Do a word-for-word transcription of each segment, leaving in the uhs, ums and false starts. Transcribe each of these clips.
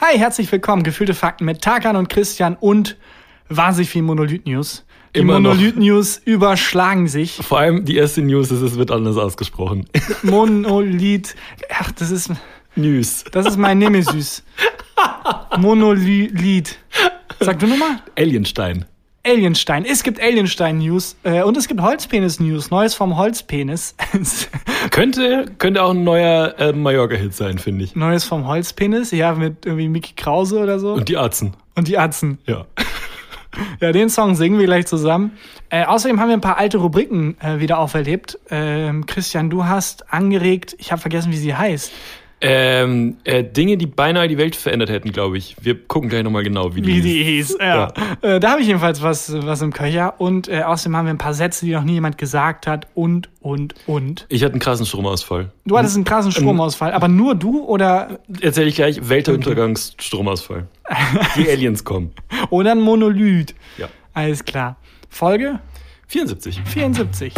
Hi, herzlich willkommen. Gefühlte Fakten mit Tarkan und Christian und wahnsinnig viel Monolith-News. Die Monolith-News überschlagen sich. Vor allem die erste News ist, es wird anders ausgesprochen. Monolith. Ach, das ist... News. Das ist mein Nemesis. Monolith. Sag du nochmal? Alienstein. Alienstein. Es gibt Alienstein-News äh, und es gibt Holzpenis-News. Neues vom Holzpenis. könnte, könnte auch ein neuer äh, Mallorca-Hit sein, finde ich. Neues vom Holzpenis, ja, mit irgendwie Mickey Krause oder so. Und die Atzen. Und die Atzen. Ja. Ja, den Song singen wir gleich zusammen. Äh, außerdem haben wir ein paar alte Rubriken äh, wieder auferlebt. Ähm, Christian, du hast angeregt, ich habe vergessen, wie sie heißt. Ähm, äh, Dinge, die beinahe die Welt verändert hätten, glaube ich. Wir gucken gleich nochmal genau, wie die Wie hieß. die hieß, ja. ja. Äh, da habe ich jedenfalls was, was im Köcher. Und äh, außerdem haben wir ein paar Sätze, die noch nie jemand gesagt hat. Und, und, und. Ich hatte einen krassen Stromausfall. Du hattest einen krassen Stromausfall. Aber nur du oder... Erzähl ich gleich, Weltuntergangsstromausfall. Die Aliens kommen. Oder ein Monolith. Ja. Alles klar. Folge? vierundsiebzig. vierundsiebzig.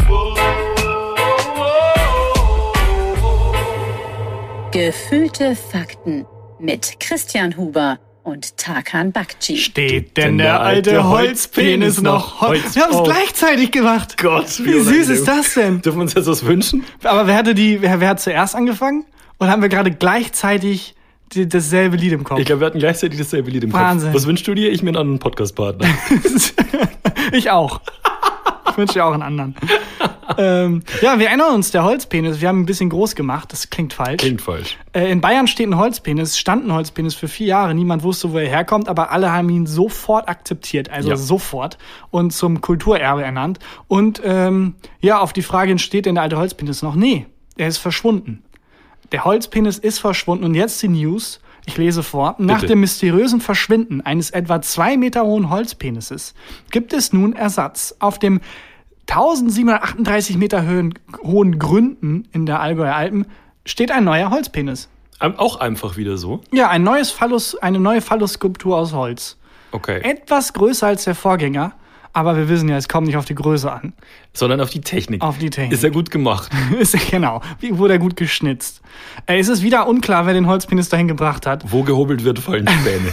Gefühlte Fakten mit Christian Huber und Tarkan Bakci. Steht denn der alte Holzpenis noch? Holz- wir haben es gleichzeitig gemacht. Gott, wie, wie süß ist das denn? Dürfen wir uns jetzt was wünschen? Aber wer hatte die? Wer, wer hat zuerst angefangen? Und haben wir gerade gleichzeitig die, dasselbe Lied im Kopf? Ich glaube, wir hatten gleichzeitig dasselbe Lied im Wahnsinn. Kopf. Was wünschst du dir? Ich mir einen anderen Podcast-Partner. Ich auch. Ich wünsche dir auch einen anderen. ähm, ja, wir erinnern uns, der Holzpenis, wir haben ihn ein bisschen groß gemacht, das klingt falsch. Klingt falsch. Äh, in Bayern steht ein Holzpenis, stand ein Holzpenis für vier Jahre, niemand wusste, wo er herkommt, aber alle haben ihn sofort akzeptiert, also ja. sofort, und zum Kulturerbe ernannt. Und ähm, ja, auf die Frage, steht denn der alte Holzpenis noch? Nee, er ist verschwunden. Der Holzpenis ist verschwunden und jetzt die News. Ich lese vor. Nach Bitte. dem mysteriösen Verschwinden eines etwa zwei Meter hohen Holzpenises gibt es nun Ersatz. Auf dem eintausendsiebenhundertachtunddreißig Meter Höhen, hohen Gründen in der Allgäuer Alpen steht ein neuer Holzpenis. Auch einfach wieder so? Ja, ein neues Phallus, eine neue Phallus-Skulptur aus Holz. Okay. Etwas größer als der Vorgänger, aber wir wissen ja, es kommt nicht auf die Größe an. Sondern auf die Technik. Auf die Technik. Ist ja gut gemacht. Ist genau. Wie wurde er gut geschnitzt? Äh, es ist wieder unklar, wer den Holzpenis dahin gebracht hat. Wo gehobelt wird, fallen Späne.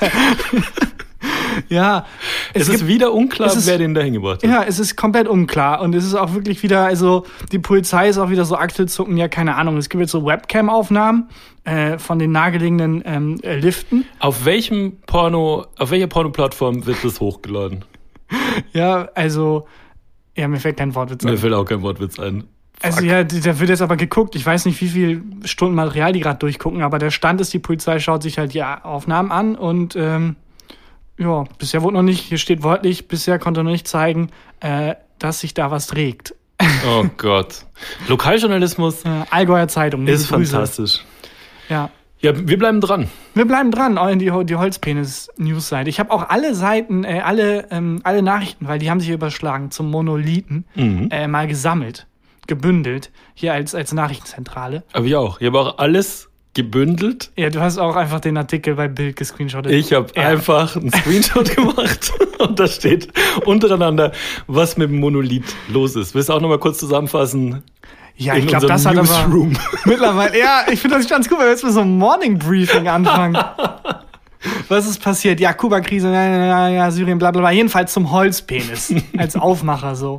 Ja. Es, es ist gibt, wieder unklar, ist, wer den dahin gebracht hat. Ja, es ist komplett unklar. Und es ist auch wirklich wieder, also die Polizei ist auch wieder so Achselzucken, ja, keine Ahnung. Es gibt jetzt so Webcam-Aufnahmen äh, von den nahegelegenen ähm, äh, Liften. Auf welchem Porno, auf welcher Porno-Plattform wird das hochgeladen? Ja, also, ja, mir fällt kein Wortwitz ein. Mir fällt auch kein Wortwitz ein. Also ja, da wird jetzt aber geguckt. Ich weiß nicht, wie viel Stunden Material die gerade durchgucken, aber der Stand ist, die Polizei schaut sich halt die Aufnahmen an und ähm, ja, bisher wurde noch nicht, hier steht wörtlich, bisher konnte noch nicht zeigen, äh, dass sich da was trägt. Oh Gott. Lokaljournalismus äh, Allgäuer Zeitung. ist fantastisch. Ja. Ja, wir bleiben dran. Wir bleiben dran, in die, die Holzpenis-News-Seite. Ich habe auch alle Seiten, äh, alle, ähm, alle Nachrichten, weil die haben sich überschlagen, zum Monolithen Mhm. äh, mal gesammelt, gebündelt, hier als, als Nachrichtenzentrale. Aber ich auch. Ich habe auch alles gebündelt. Ja, du hast auch einfach den Artikel bei Bild gescreenshottet. Ich habe ja. einfach einen Screenshot gemacht und da steht untereinander, was mit dem Monolith los ist. Willst du auch nochmal kurz zusammenfassen? Ja, ich glaube, das hat aber mittlerweile, ja, ich finde das ganz cool, weil wir jetzt mit so einem Morning Briefing anfangen. Was ist passiert? Ja, Kuba-Krise, ja, ja, ja, Syrien, bla, bla, bla. Jedenfalls zum Holzpenis. Als Aufmacher so.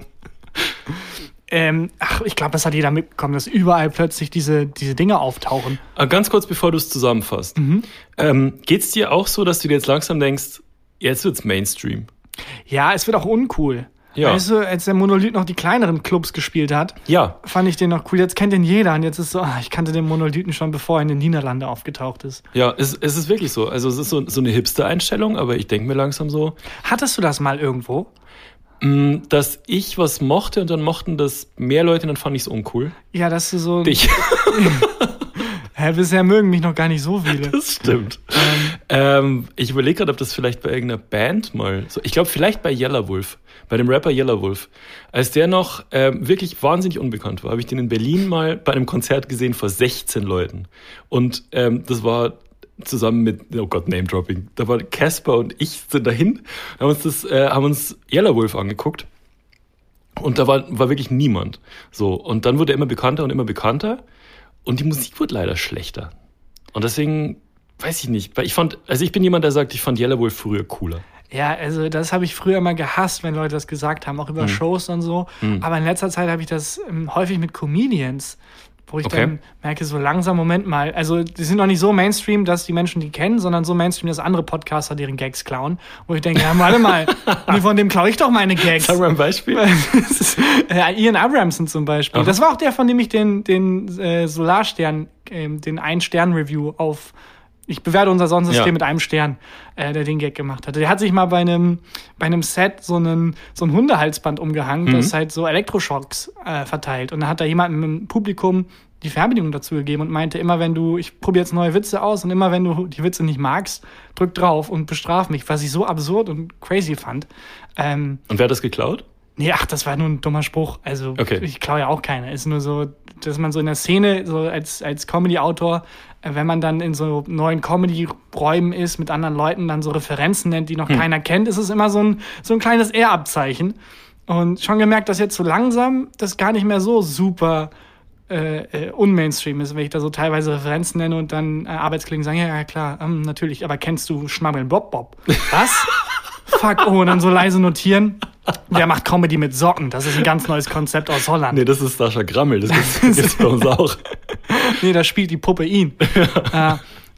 Ähm, ach, ich glaube, das hat jeder mitbekommen, dass überall plötzlich diese, diese Dinge auftauchen. Ganz kurz, bevor du es zusammenfasst. Mhm. Ähm, geht's dir auch so, dass du dir jetzt langsam denkst, jetzt wird's Mainstream? Ja, es wird auch uncool. Ja. Weißt du, als der Monolith noch die kleineren Clubs gespielt hat, ja. fand ich den noch cool. Jetzt kennt den jeder und jetzt ist so, ach, ich kannte den Monolithen schon, bevor er in den Niederlanden aufgetaucht ist. Ja, es, es ist wirklich so. Also es ist so, so eine Hipster-Einstellung, aber ich denke mir langsam so. Hattest du das mal irgendwo? Dass ich was mochte und dann mochten das mehr Leute, dann fand ich es uncool. Ja, dass du so... Dich. Hä, bisher mögen mich noch gar nicht so viele. Das stimmt. Ähm, ähm, ich überlege gerade, ob das vielleicht bei irgendeiner Band mal... So, ich glaube, vielleicht bei Yelawolf. Bei dem Rapper Yelawolf. Als der noch ähm, wirklich wahnsinnig unbekannt war, habe ich den in Berlin mal bei einem Konzert gesehen vor sechzehn Leuten. Und ähm, das war zusammen mit, oh Gott, Name-Dropping. Da war Casper und ich sind dahin, haben uns das, äh, haben uns Yelawolf angeguckt. Und da war, war wirklich niemand. So. Und dann wurde er immer bekannter und immer bekannter. Und die Musik wurde leider schlechter. Und deswegen weiß ich nicht. Weil ich fand, also ich bin jemand, der sagt, ich fand Yelawolf früher cooler. Ja, also das habe ich früher immer gehasst, wenn Leute das gesagt haben, auch über mhm. Shows und so. Mhm. Aber in letzter Zeit habe ich das ähm, häufig mit Comedians, wo ich okay. dann merke, so langsam, Moment mal, also die sind noch nicht so Mainstream, dass die Menschen die kennen, sondern so Mainstream, dass andere Podcaster deren Gags klauen. Wo ich denke, ja, warte mal, von dem klaue ich doch meine Gags. Sag mal ein Beispiel. äh, Ian Abramson zum Beispiel. Aha. Das war auch der, von dem ich den, den äh, Solarstern, äh, den Ein-Stern-Review auf Ich bewerte unser Sonnensystem ja. mit einem Stern, äh, der den Gag gemacht hatte. Der hat sich mal bei einem bei einem Set so einen so ein Hundehalsband umgehangen, mhm. das halt so Elektroschocks äh, verteilt. Und dann hat da jemand im Publikum die Fernbedienung dazu gegeben und meinte, immer wenn du, ich probiere jetzt neue Witze aus und immer wenn du die Witze nicht magst, drück drauf und bestraf mich, was ich so absurd und crazy fand. Ähm, und wer hat das geklaut? Nee, ach, das war nur ein dummer Spruch. Also okay. ich klaue ja auch keine. Ist nur so, dass man so in der Szene, so als, als Comedy-Autor, wenn man dann in so neuen Comedy-Räumen ist, mit anderen Leuten dann so Referenzen nennt, die noch hm. keiner kennt, ist es immer so ein, so ein kleines Ehrabzeichen. Und schon gemerkt, dass jetzt so langsam das gar nicht mehr so super äh, äh, unmainstream ist, wenn ich da so teilweise Referenzen nenne und dann äh, Arbeitskollegen sagen, ja, ja klar, ähm, natürlich, aber kennst du Schmabbeln Bob Bob? Was? Fuck, oh, und dann so leise notieren. Der macht Comedy mit Socken. Das ist ein ganz neues Konzept aus Holland. Nee, das ist Sascha Grammel. Das gibt's, gibt's bei uns auch. Nee, da spielt die Puppe ihn. äh,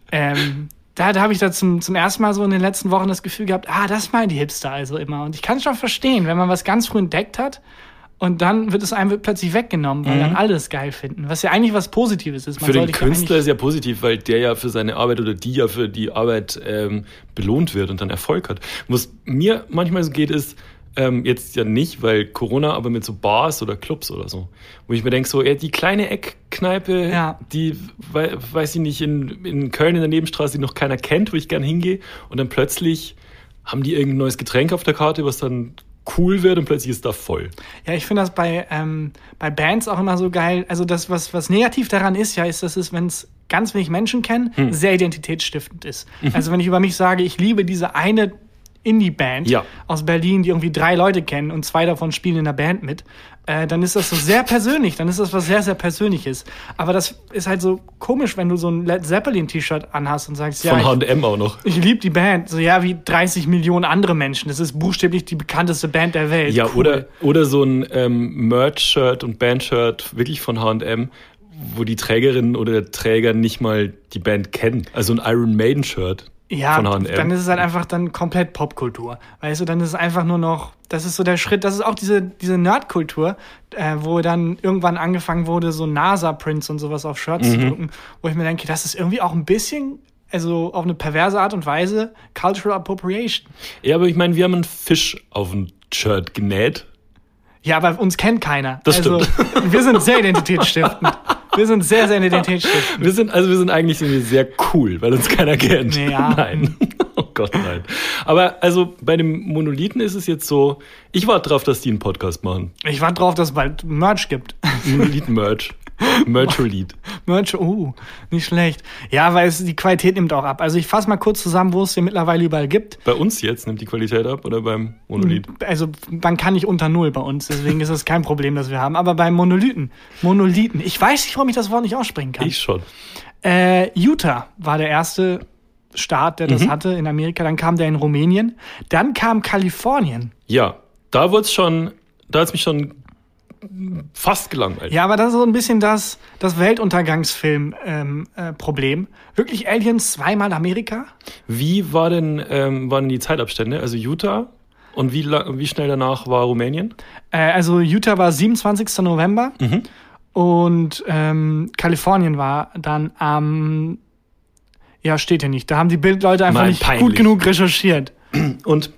ähm, da da habe ich da zum, zum ersten Mal so in den letzten Wochen das Gefühl gehabt, ah, das meinen die Hipster also immer. Und ich kann es schon verstehen, wenn man was ganz früh entdeckt hat und dann wird es einem plötzlich weggenommen, weil mhm. dann alle es geil finden. Was ja eigentlich was Positives ist. Man für den Künstler ist ja positiv, weil der ja für seine Arbeit oder die ja für die Arbeit ähm, belohnt wird und dann Erfolg hat. Was mir manchmal so geht, ist, Ähm, jetzt ja nicht, weil Corona, aber mit so Bars oder Clubs oder so. Wo ich mir denke, so, ja, die kleine Eckkneipe, ja. die, we- weiß ich nicht, in, in Köln in der Nebenstraße, die noch keiner kennt, wo ich gern hingehe. Und dann plötzlich haben die irgendein neues Getränk auf der Karte, was dann cool wird und plötzlich ist da voll. Ja, ich finde das bei, ähm, bei Bands auch immer so geil. Also das, was, was negativ daran ist, ja, ist, dass es, wenn es ganz wenig Menschen kennen, hm. sehr identitätsstiftend ist. Mhm. Also wenn ich über mich sage, ich liebe diese eine Indie-Band ja. aus Berlin, die irgendwie drei Leute kennen und zwei davon spielen in der Band mit, äh, dann ist das so sehr persönlich, dann ist das was sehr, sehr Persönliches. Aber das ist halt so komisch, wenn du so ein Led Zeppelin-T-Shirt anhast und sagst, ja, von H und M auch noch. Ich liebe die Band, so ja, wie dreißig Millionen andere Menschen. Das ist buchstäblich die bekannteste Band der Welt. Ja, cool. oder, oder so ein ähm, Merch-Shirt und Band-Shirt wirklich von H und M, wo die Trägerin oder der Träger nicht mal die Band kennen. Also ein Iron Maiden-Shirt. Ja, dann ist es halt einfach dann komplett Popkultur. Weißt du, dann ist es einfach nur noch, das ist so der Schritt, das ist auch diese, diese Nerdkultur, äh, wo dann irgendwann angefangen wurde, so NASA-Prints und sowas auf Shirts mhm. zu drucken, wo ich mir denke, das ist irgendwie auch ein bisschen, also auf eine perverse Art und Weise, Cultural Appropriation. Ja, aber ich meine, wir haben einen Fisch auf ein Shirt genäht. Ja, aber uns kennt keiner. Das also, stimmt. Wir sind sehr identitätsstiftend. Wir sind sehr, sehr identitätsstiftend. Wir sind, also wir sind eigentlich sind wir sehr cool, weil uns keiner kennt. Ja. Nein. Oh Gott, nein. Aber also bei dem Monolithen ist es jetzt so, ich warte drauf, dass die einen Podcast machen. Ich warte drauf, dass es bald Merch gibt. Monolithen-Merch. Mercholit. Merch, oh, nicht schlecht. Ja, weil es, die Qualität nimmt auch ab. Also ich fasse mal kurz zusammen, wo es hier mittlerweile überall gibt. Bei uns jetzt nimmt die Qualität ab oder beim Monolith? Also man kann nicht unter Null bei uns, deswegen ist das kein Problem, das wir haben. Aber beim Monolithen, Monolithen, ich weiß nicht, warum ich das Wort nicht aussprechen kann. Ich schon. Äh, Utah war der erste Staat, der das Mhm. hatte in Amerika. Dann kam der in Rumänien. Dann kam Kalifornien. Ja, da wurde es schon, da hat es mich schon fast gelangweilt. Ja, aber das ist so ein bisschen das, das Weltuntergangsfilm-Problem. Ähm, äh, Problem. Wirklich Aliens zweimal Amerika? Wie war denn, ähm, waren die Zeitabstände? Also Utah und wie, la- wie schnell danach war Rumänien? Äh, also Utah war siebenundzwanzigsten November Mhm. und ähm, Kalifornien war dann am, ja, steht hier nicht. Da haben die Bildleute einfach Nein, nicht peinlich. gut genug recherchiert. Und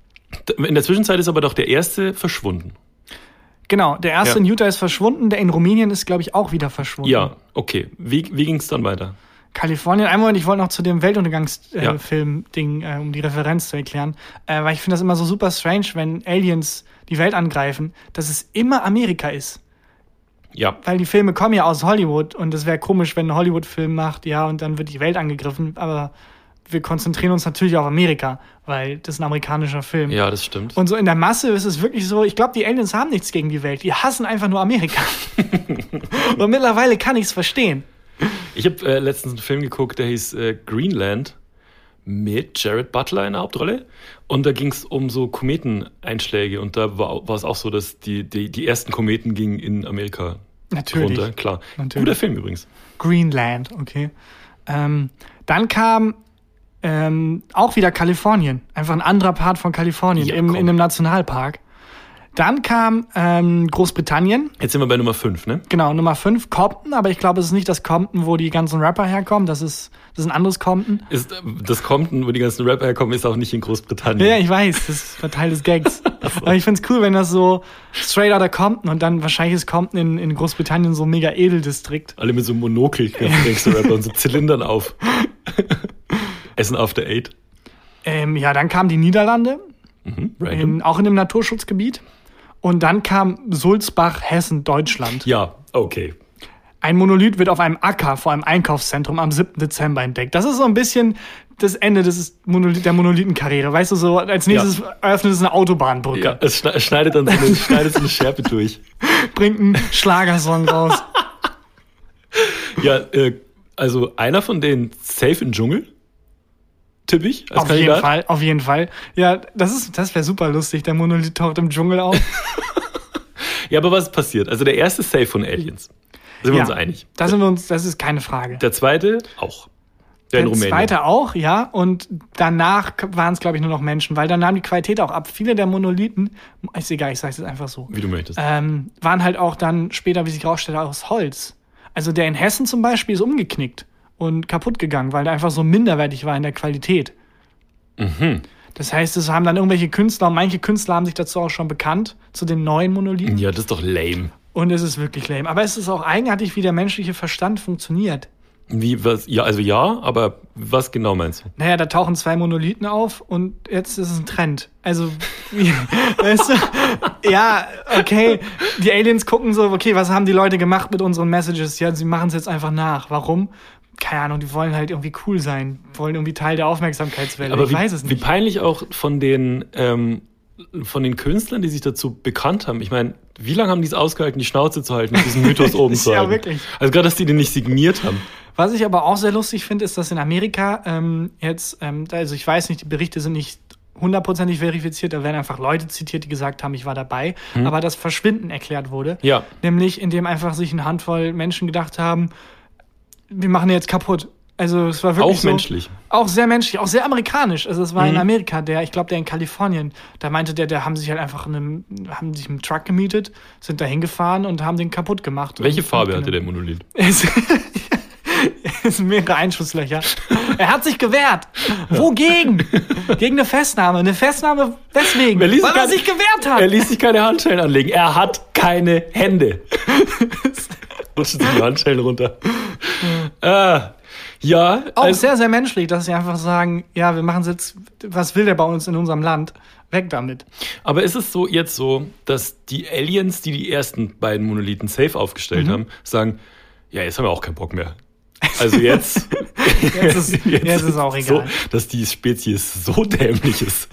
in der Zwischenzeit ist aber doch der erste verschwunden. Genau, der erste Ja. in Utah ist verschwunden, der in Rumänien ist, glaube ich, auch wieder verschwunden. Ja, okay. Wie, wie ging es dann weiter? Kalifornien, einen Moment, ich wollte noch zu dem Ja. Weltuntergangsfilm-Ding, äh, um die Referenz zu erklären, äh, weil ich finde das immer so super strange, wenn Aliens die Welt angreifen, dass es immer Amerika ist. Ja. Weil die Filme kommen ja aus Hollywood und es wäre komisch, wenn ein Hollywood-Film macht, ja, und dann wird die Welt angegriffen, aber wir konzentrieren uns natürlich auf Amerika, weil das ist ein amerikanischer Film. Ja, das stimmt. Und so in der Masse ist es wirklich so, ich glaube, die Aliens haben nichts gegen die Welt, die hassen einfach nur Amerika. Und mittlerweile kann ich es verstehen. Ich habe äh, letztens einen Film geguckt, der hieß äh, Greenland mit Jared Butler in der Hauptrolle. Und da ging es um so Kometeneinschläge. Und da war, war es auch so, dass die, die, die ersten Kometen gingen in Amerika Natürlich. runter. Klar. Natürlich. Guter Film übrigens. Greenland, okay. Ähm, dann kam ähm, auch wieder Kalifornien. Einfach ein anderer Part von Kalifornien Ja, im, komm. in einem Nationalpark. Dann kam ähm, Großbritannien. Jetzt sind wir bei Nummer fünf, ne? Genau, Nummer fünf, Compton. Aber ich glaube, es ist nicht das Compton, wo die ganzen Rapper herkommen. Das ist, das ist ein anderes Compton. Ist, äh, das Compton, wo die ganzen Rapper herkommen, ist auch nicht in Großbritannien. Ja, ich weiß, das ist Teil des Gags. Aber ich find's cool, wenn das so straight out of Compton und dann wahrscheinlich ist Compton in, in Großbritannien so ein mega Edeldistrikt. Alle mit so einem Monokel, Gangster-Rapper und so Zylindern auf. Essen after eight. Ähm, ja, dann kamen die Niederlande, Mhm, random. in, auch in dem Naturschutzgebiet. Und dann kam Sulzbach, Hessen, Deutschland. Ja, okay. Ein Monolith wird auf einem Acker vor einem Einkaufszentrum am siebten Dezember entdeckt. Das ist so ein bisschen das Ende des Monolith, der Monolithenkarriere. Weißt du, so als nächstes Ja. eröffnet es eine Autobahnbrücke. Ja, es schne- es schneidet dann so eine, schneidet so eine Schärpe durch. Bringt einen Schlagersong raus. Ja, äh, also einer von denen safe im Dschungel. Tipp ich als Auf jeden Kandidat. Fall, auf jeden Fall. Ja, das ist, das wäre super lustig. Der Monolith taucht im Dschungel auf. Ja, aber was ist passiert? Also der erste safe von Aliens. Da sind wir Ja, uns einig. Da sind wir uns, das ist keine Frage. Der zweite auch. Der, in Der Rumänien. zweite auch, ja. Und danach waren es, glaube ich, nur noch Menschen, weil dann nahm die Qualität auch ab. Viele der Monolithen, ist egal, ich sage es jetzt einfach so, Wie du möchtest. ähm, waren halt auch dann später, wie sich herausstellte, aus Holz. Also der in Hessen zum Beispiel ist umgeknickt und kaputt gegangen, weil der einfach so minderwertig war in der Qualität. Mhm. Das heißt, es haben dann irgendwelche Künstler, und manche Künstler haben sich dazu auch schon bekannt, zu den neuen Monolithen. Ja, das ist doch lame. Und es ist wirklich lame. Aber es ist auch eigenartig, wie der menschliche Verstand funktioniert. Wie, was? Ja, also ja, aber was genau meinst du? Naja, da tauchen zwei Monolithen auf und jetzt ist es ein Trend. Also, wie, weißt du, ja, okay, die Aliens gucken so, okay, was haben die Leute gemacht mit unseren Messages? Ja, sie machen es jetzt einfach nach. Warum? Keine Ahnung, die wollen halt irgendwie cool sein, wollen irgendwie Teil der Aufmerksamkeitswelle. Aber ich wie, weiß es wie nicht. peinlich auch von den, ähm, von den Künstlern, die sich dazu bekannt haben. Ich meine, wie lange haben die es ausgehalten, die Schnauze zu halten, diesen Mythos oben zu Ja, halten? wirklich. Also gerade, dass die den nicht signiert haben. Was ich aber auch sehr lustig finde, ist, dass in Amerika ähm, jetzt, ähm, also ich weiß nicht, die Berichte sind nicht hundertprozentig verifiziert, da werden einfach Leute zitiert, die gesagt haben, ich war dabei, Hm. aber das Verschwinden erklärt wurde. Ja. Nämlich, indem einfach sich eine Handvoll Menschen gedacht haben, wir machen den jetzt kaputt. Also es war wirklich Auch so, menschlich. Auch sehr menschlich, auch sehr amerikanisch. Also es war Mhm. in Amerika, der, ich glaube, der in Kalifornien, da meinte der, der haben sich halt einfach einen, haben sich einen Truck gemietet, sind da hingefahren und haben den kaputt gemacht. Welche und, Farbe und hatte der Monolith? Es, es sind mehrere Einschusslöcher. Er hat sich gewehrt. Wogegen? Gegen eine Festnahme. Eine Festnahme deswegen, Er ließ weil sich er keine- sich gewehrt hat. Er ließ sich keine Handschellen anlegen. Er hat keine Hände. Rutschen sich die Handschellen runter. ah, ja, Auch also, sehr, sehr menschlich, dass sie einfach sagen, ja, wir machen es jetzt, was will der bei uns in unserem Land? Weg damit. aber ist es so jetzt so, dass die Aliens, die die ersten beiden Monolithen safe aufgestellt Mhm. haben, sagen, ja, jetzt haben wir auch keinen Bock mehr. Also jetzt, Jetzt ist, jetzt ist auch so, egal. dass die Spezies so dämlich ist.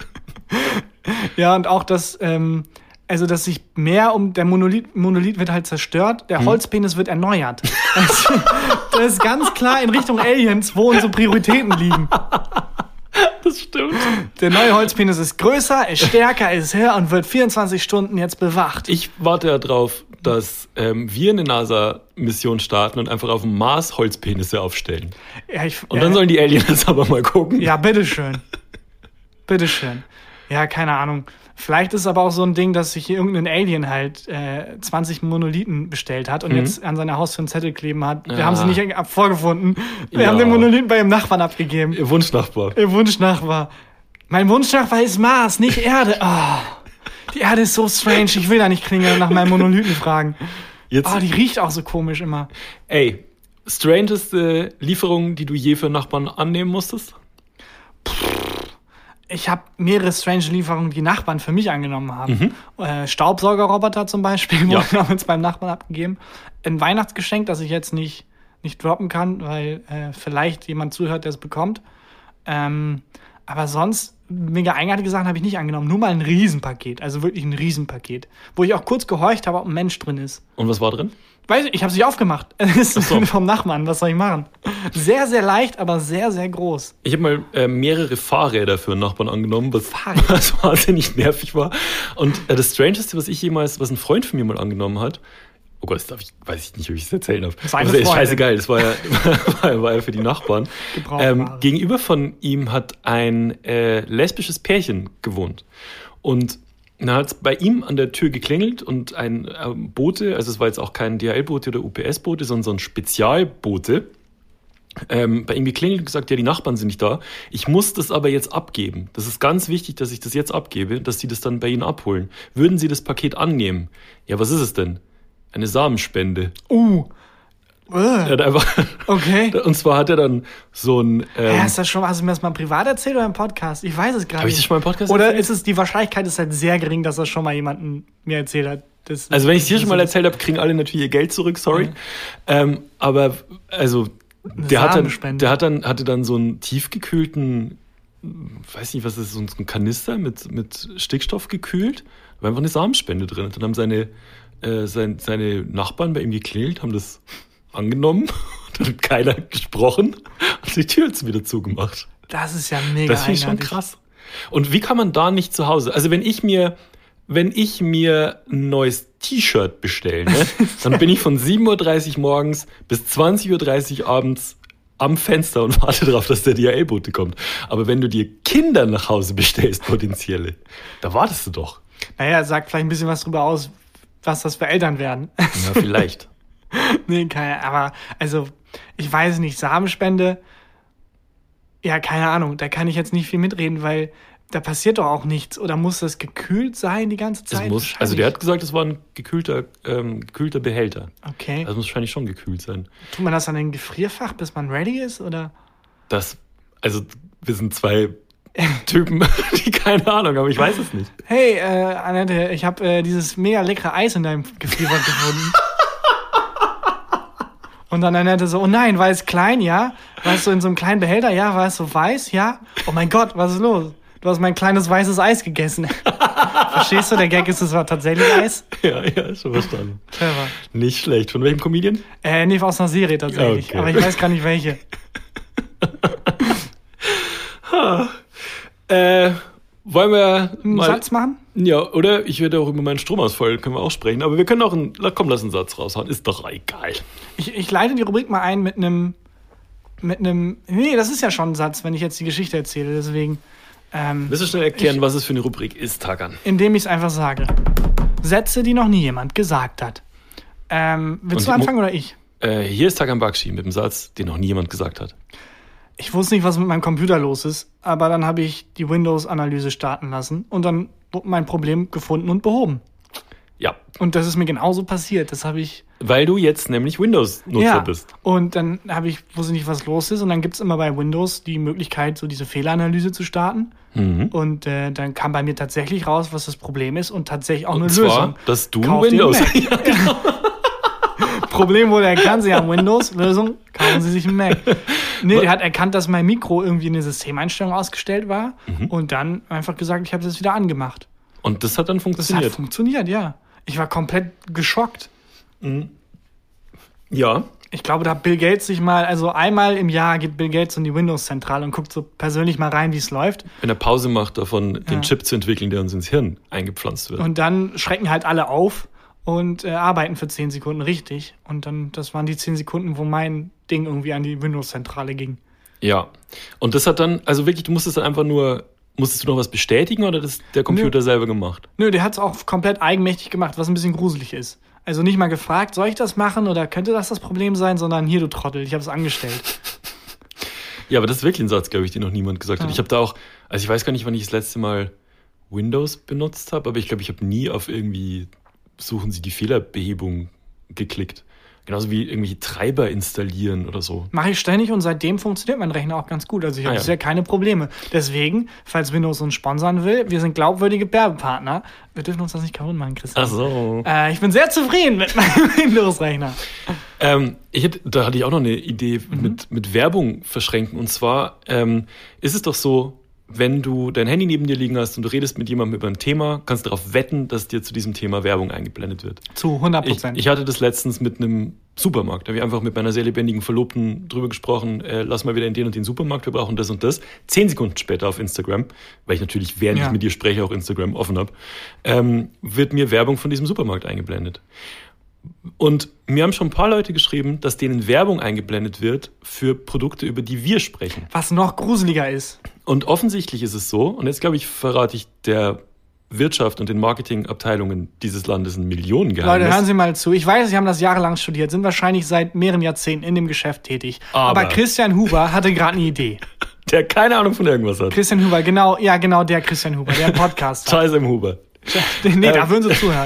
Ja, und auch, dass, ähm, also, dass sich mehr um, der Monolith, Monolith wird halt zerstört, der Holzpenis wird erneuert. Also, das ist ganz klar in Richtung Aliens, wo unsere Prioritäten liegen. Das stimmt. Der neue Holzpenis ist größer, ist stärker, ist höher und wird vierundzwanzig Stunden jetzt bewacht. Ich warte ja drauf, dass ähm, wir eine NASA-Mission starten und einfach auf dem Mars Holzpenisse aufstellen. Ja, ich, Und ja, dann sollen die Aliens aber mal gucken. ja, bitteschön. Bitteschön. Ja, keine Ahnung. Vielleicht ist es aber auch so ein Ding, dass sich irgendein Alien halt äh, zwanzig Monolithen bestellt hat und Mhm. jetzt an seiner Haustür einen Zettel kleben hat. Wir Ja. haben sie nicht ab- vorgefunden. Wir Ja. haben den Monolithen bei ihrem Nachbarn abgegeben. Ihr Wunschnachbar. Ihr Wunschnachbar. Mein Wunschnachbar ist Mars, nicht Erde. Oh, die Erde ist so strange. Ich will da nicht klingeln und nach meinem Monolithen fragen. Jetzt, Oh, die riecht auch so komisch immer. ey, strangeste Lieferung, die du je für Nachbarn annehmen musstest? Ich habe mehrere strange Lieferungen, die Nachbarn für mich angenommen haben. Äh, Staubsaugerroboter zum Beispiel, Ja. wurden damals beim Nachbarn abgegeben. Ein Weihnachtsgeschenk, das ich jetzt nicht, nicht droppen kann, weil äh, vielleicht jemand zuhört, der es bekommt. Ähm, Aber sonst, mega eigenartige Sachen habe ich nicht angenommen. Nur mal ein Riesenpaket, also wirklich ein Riesenpaket. Wo ich auch kurz gehorcht habe, ob ein Mensch drin ist. Und was war drin? Weiß ich, ich habe es nicht aufgemacht. Das ist so. Vom Nachbarn, was soll ich machen? Sehr, sehr leicht, aber sehr, sehr groß. Ich habe mal äh, mehrere Fahrräder für einen Nachbarn angenommen, was, was wahnsinnig nervig war. Und äh, das Strangeste, was ich jemals, was ein Freund von mir mal angenommen hat, oh Gott, das darf ich, weiß ich nicht, ob ich es erzählen darf. Das, das ist scheißegal, das war ja, war, war ja für die Nachbarn. Ähm, gegenüber von ihm hat ein äh, lesbisches Pärchen gewohnt. Und dann hat es bei ihm an der Tür geklingelt und ein äh, Bote, also es war jetzt auch kein D H L-Bote oder U P S-Bote, sondern so ein Spezialbote, ähm, bei ihm geklingelt und gesagt, ja, die Nachbarn sind nicht da. Ich muss das aber jetzt abgeben. Das ist ganz wichtig, dass ich das jetzt abgebe, dass sie das dann bei Ihnen abholen. Würden Sie das Paket annehmen? Ja, was ist es denn? Eine Samenspende. Uh. Er hat einfach, okay. Und zwar hat er dann so ein... Ähm, ja, ist das schon, hast du mir das mal privat erzählt oder im Podcast? Ich weiß es gerade nicht. Habe ich das schon mal im Podcast Oder erzählt? ist es, die Wahrscheinlichkeit ist halt sehr gering, dass das schon mal jemanden mir erzählt hat. Das, also wenn ich es hier schon mal erzählt habe, kriegen alle natürlich ihr Geld zurück, sorry. Mhm. Ähm, aber also der hat, dann, der hat dann hatte dann so einen tiefgekühlten, weiß nicht was das ist, so ein Kanister mit, mit Stickstoff gekühlt. Da war einfach eine Samenspende drin. Und dann haben seine, äh, sein, seine Nachbarn bei ihm geklingelt, haben das angenommen, dann hat keiner gesprochen und die Tür hat wieder zugemacht. Das ist ja mega. Das finde ich schon krass. Und wie kann man da nicht zu Hause, also wenn ich mir, wenn ich mir ein neues T-Shirt bestelle, ne, dann bin ich von sieben Uhr dreißig morgens bis zwanzig Uhr dreißig abends am Fenster und warte darauf, dass der D H L-Bote kommt. Aber wenn du dir Kinder nach Hause bestellst, potenzielle, da wartest du doch. Naja, sagt vielleicht ein bisschen was drüber aus, was das für Eltern werden. Ja, vielleicht. Nee, keine, aber, also, ich weiß nicht, Samenspende, ja, keine Ahnung, da kann ich jetzt nicht viel mitreden, weil da passiert doch auch nichts. Oder muss das gekühlt sein die ganze Zeit? Es muss, also der hat gesagt, es war ein gekühlter, ähm, gekühlter Behälter. Okay. Das muss wahrscheinlich schon gekühlt sein. Tut man das an ein Gefrierfach, bis man ready ist, oder? Das, also, wir sind zwei Typen, die keine Ahnung haben, ich weiß es nicht. Hey, äh, Annette, ich habe äh, dieses mega leckere Eis in deinem Gefrierfach gefunden. Und dann Annette so, oh nein, war es klein, ja? War es so in so einem kleinen Behälter, ja? War es so weiß, ja? Oh mein Gott, was ist los? Du hast mein kleines weißes Eis gegessen. Verstehst du, der Gag ist, es war tatsächlich Eis? Ja, ja, schon verstanden. Clever. Nicht schlecht. Von welchem Comedian? Äh, nee, aus einer Serie tatsächlich. Okay. Aber ich weiß gar nicht welche. ha. Äh, wollen wir einen mal... Satz machen? Ja, oder? Ich werde auch über meinen Stromausfall, können wir auch sprechen. Aber wir können auch einen... Komm, lass einen Satz raushauen. Ist doch egal. Ich, ich leite die Rubrik mal ein mit einem... Mit einem... Nee, das ist ja schon ein Satz, wenn ich jetzt die Geschichte erzähle. Deswegen... Ähm, Willst du schnell erklären, ich, was es für eine Rubrik ist, Tagan? Indem ich es einfach sage. Sätze, die noch nie jemand gesagt hat. Ähm, willst Und du anfangen oder ich? Äh, hier ist Tagan Bakshi mit dem Satz, den noch nie jemand gesagt hat. Ich wusste nicht, was mit meinem Computer los ist, aber dann habe ich die Windows-Analyse starten lassen und dann mein Problem gefunden und behoben. Ja. Und das ist mir genauso passiert. Das habe ich... Weil du jetzt nämlich Windows-Nutzer ja. bist. Und dann habe ich, wusste nicht, was los ist. Und dann gibt es immer bei Windows die Möglichkeit, so diese Fehleranalyse zu starten. Mhm. Und äh, dann kam bei mir tatsächlich raus, was das Problem ist und tatsächlich auch und eine zwar, Lösung. dass du Kauf Windows... Ja, genau. Problem wurde erkannt, Sie haben Windows, Lösung, kaufen Sie sich einen Mac. Nee, der hat erkannt, dass mein Mikro irgendwie in eine Systemeinstellung ausgestellt war mhm. und dann einfach gesagt, ich habe das wieder angemacht. Und das hat dann funktioniert? Das hat funktioniert, ja. Ich war komplett geschockt. Mhm. Ja. Ich glaube, da hat Bill Gates sich mal, also einmal im Jahr geht Bill Gates in die Windows-Zentrale und guckt so persönlich mal rein, wie es läuft. Wenn er Pause macht, davon ja. den Chip zu entwickeln, der uns ins Hirn eingepflanzt wird. Und dann schrecken halt alle auf und äh, arbeiten für zehn Sekunden richtig. Und dann, das waren die zehn Sekunden, wo mein Ding irgendwie an die Windows-Zentrale ging. Ja. Und das hat dann, also wirklich, du musstest dann einfach nur, musstest du noch was bestätigen oder das der Computer Nö. selber gemacht? Nö, der hat es auch komplett eigenmächtig gemacht, was ein bisschen gruselig ist. Also nicht mal gefragt, soll ich das machen oder könnte das das Problem sein, sondern hier, du Trottel, ich habe es angestellt. Ja, aber das ist wirklich ein Satz, glaube ich, den noch niemand gesagt ja. hat. Ich habe da auch, also ich weiß gar nicht, wann ich das letzte Mal Windows benutzt habe, aber ich glaube, ich habe nie auf irgendwie suchen Sie die Fehlerbehebung geklickt. Genauso wie irgendwelche Treiber installieren oder so. Mache ich ständig und seitdem funktioniert mein Rechner auch ganz gut. Also ich habe ah, ja. bisher keine Probleme. Deswegen, falls Windows uns sponsern will, wir sind glaubwürdige Werbepartner. Wir dürfen uns das nicht kaputt machen, Christian. Ach so. Äh, ich bin sehr zufrieden mit meinem Windows-Rechner. Ähm, ich hätte, da hatte ich auch noch eine Idee mhm. mit, mit Werbung verschränken. Und zwar ähm, ist es doch so, wenn du dein Handy neben dir liegen hast und du redest mit jemandem über ein Thema, kannst du darauf wetten, dass dir zu diesem Thema Werbung eingeblendet wird. Zu hundert Prozent. Ich, ich hatte das letztens mit einem Supermarkt. Da habe ich einfach mit meiner sehr lebendigen Verlobten drüber gesprochen, äh, lass mal wieder in den und den Supermarkt, wir brauchen das und das. Zehn Sekunden später auf Instagram, weil ich natürlich, während ja. ich mit dir spreche, auch Instagram offen habe, ähm, wird mir Werbung von diesem Supermarkt eingeblendet. Und mir haben schon ein paar Leute geschrieben, dass denen Werbung eingeblendet wird für Produkte, über die wir sprechen. Was noch gruseliger ist. Und offensichtlich ist es so, und jetzt glaube ich, verrate ich der Wirtschaft und den Marketingabteilungen dieses Landes ein Millionengeheimnis. Leute, hören Sie mal zu. Ich weiß, Sie haben das jahrelang studiert, sind wahrscheinlich seit mehreren Jahrzehnten in dem Geschäft tätig. Aber, Aber Christian Huber hatte gerade eine Idee. Der keine Ahnung von irgendwas hat. Christian Huber, genau, ja genau, der Christian Huber, der Podcast. Scheiße im Huber. Nee, da würden Sie zuhören.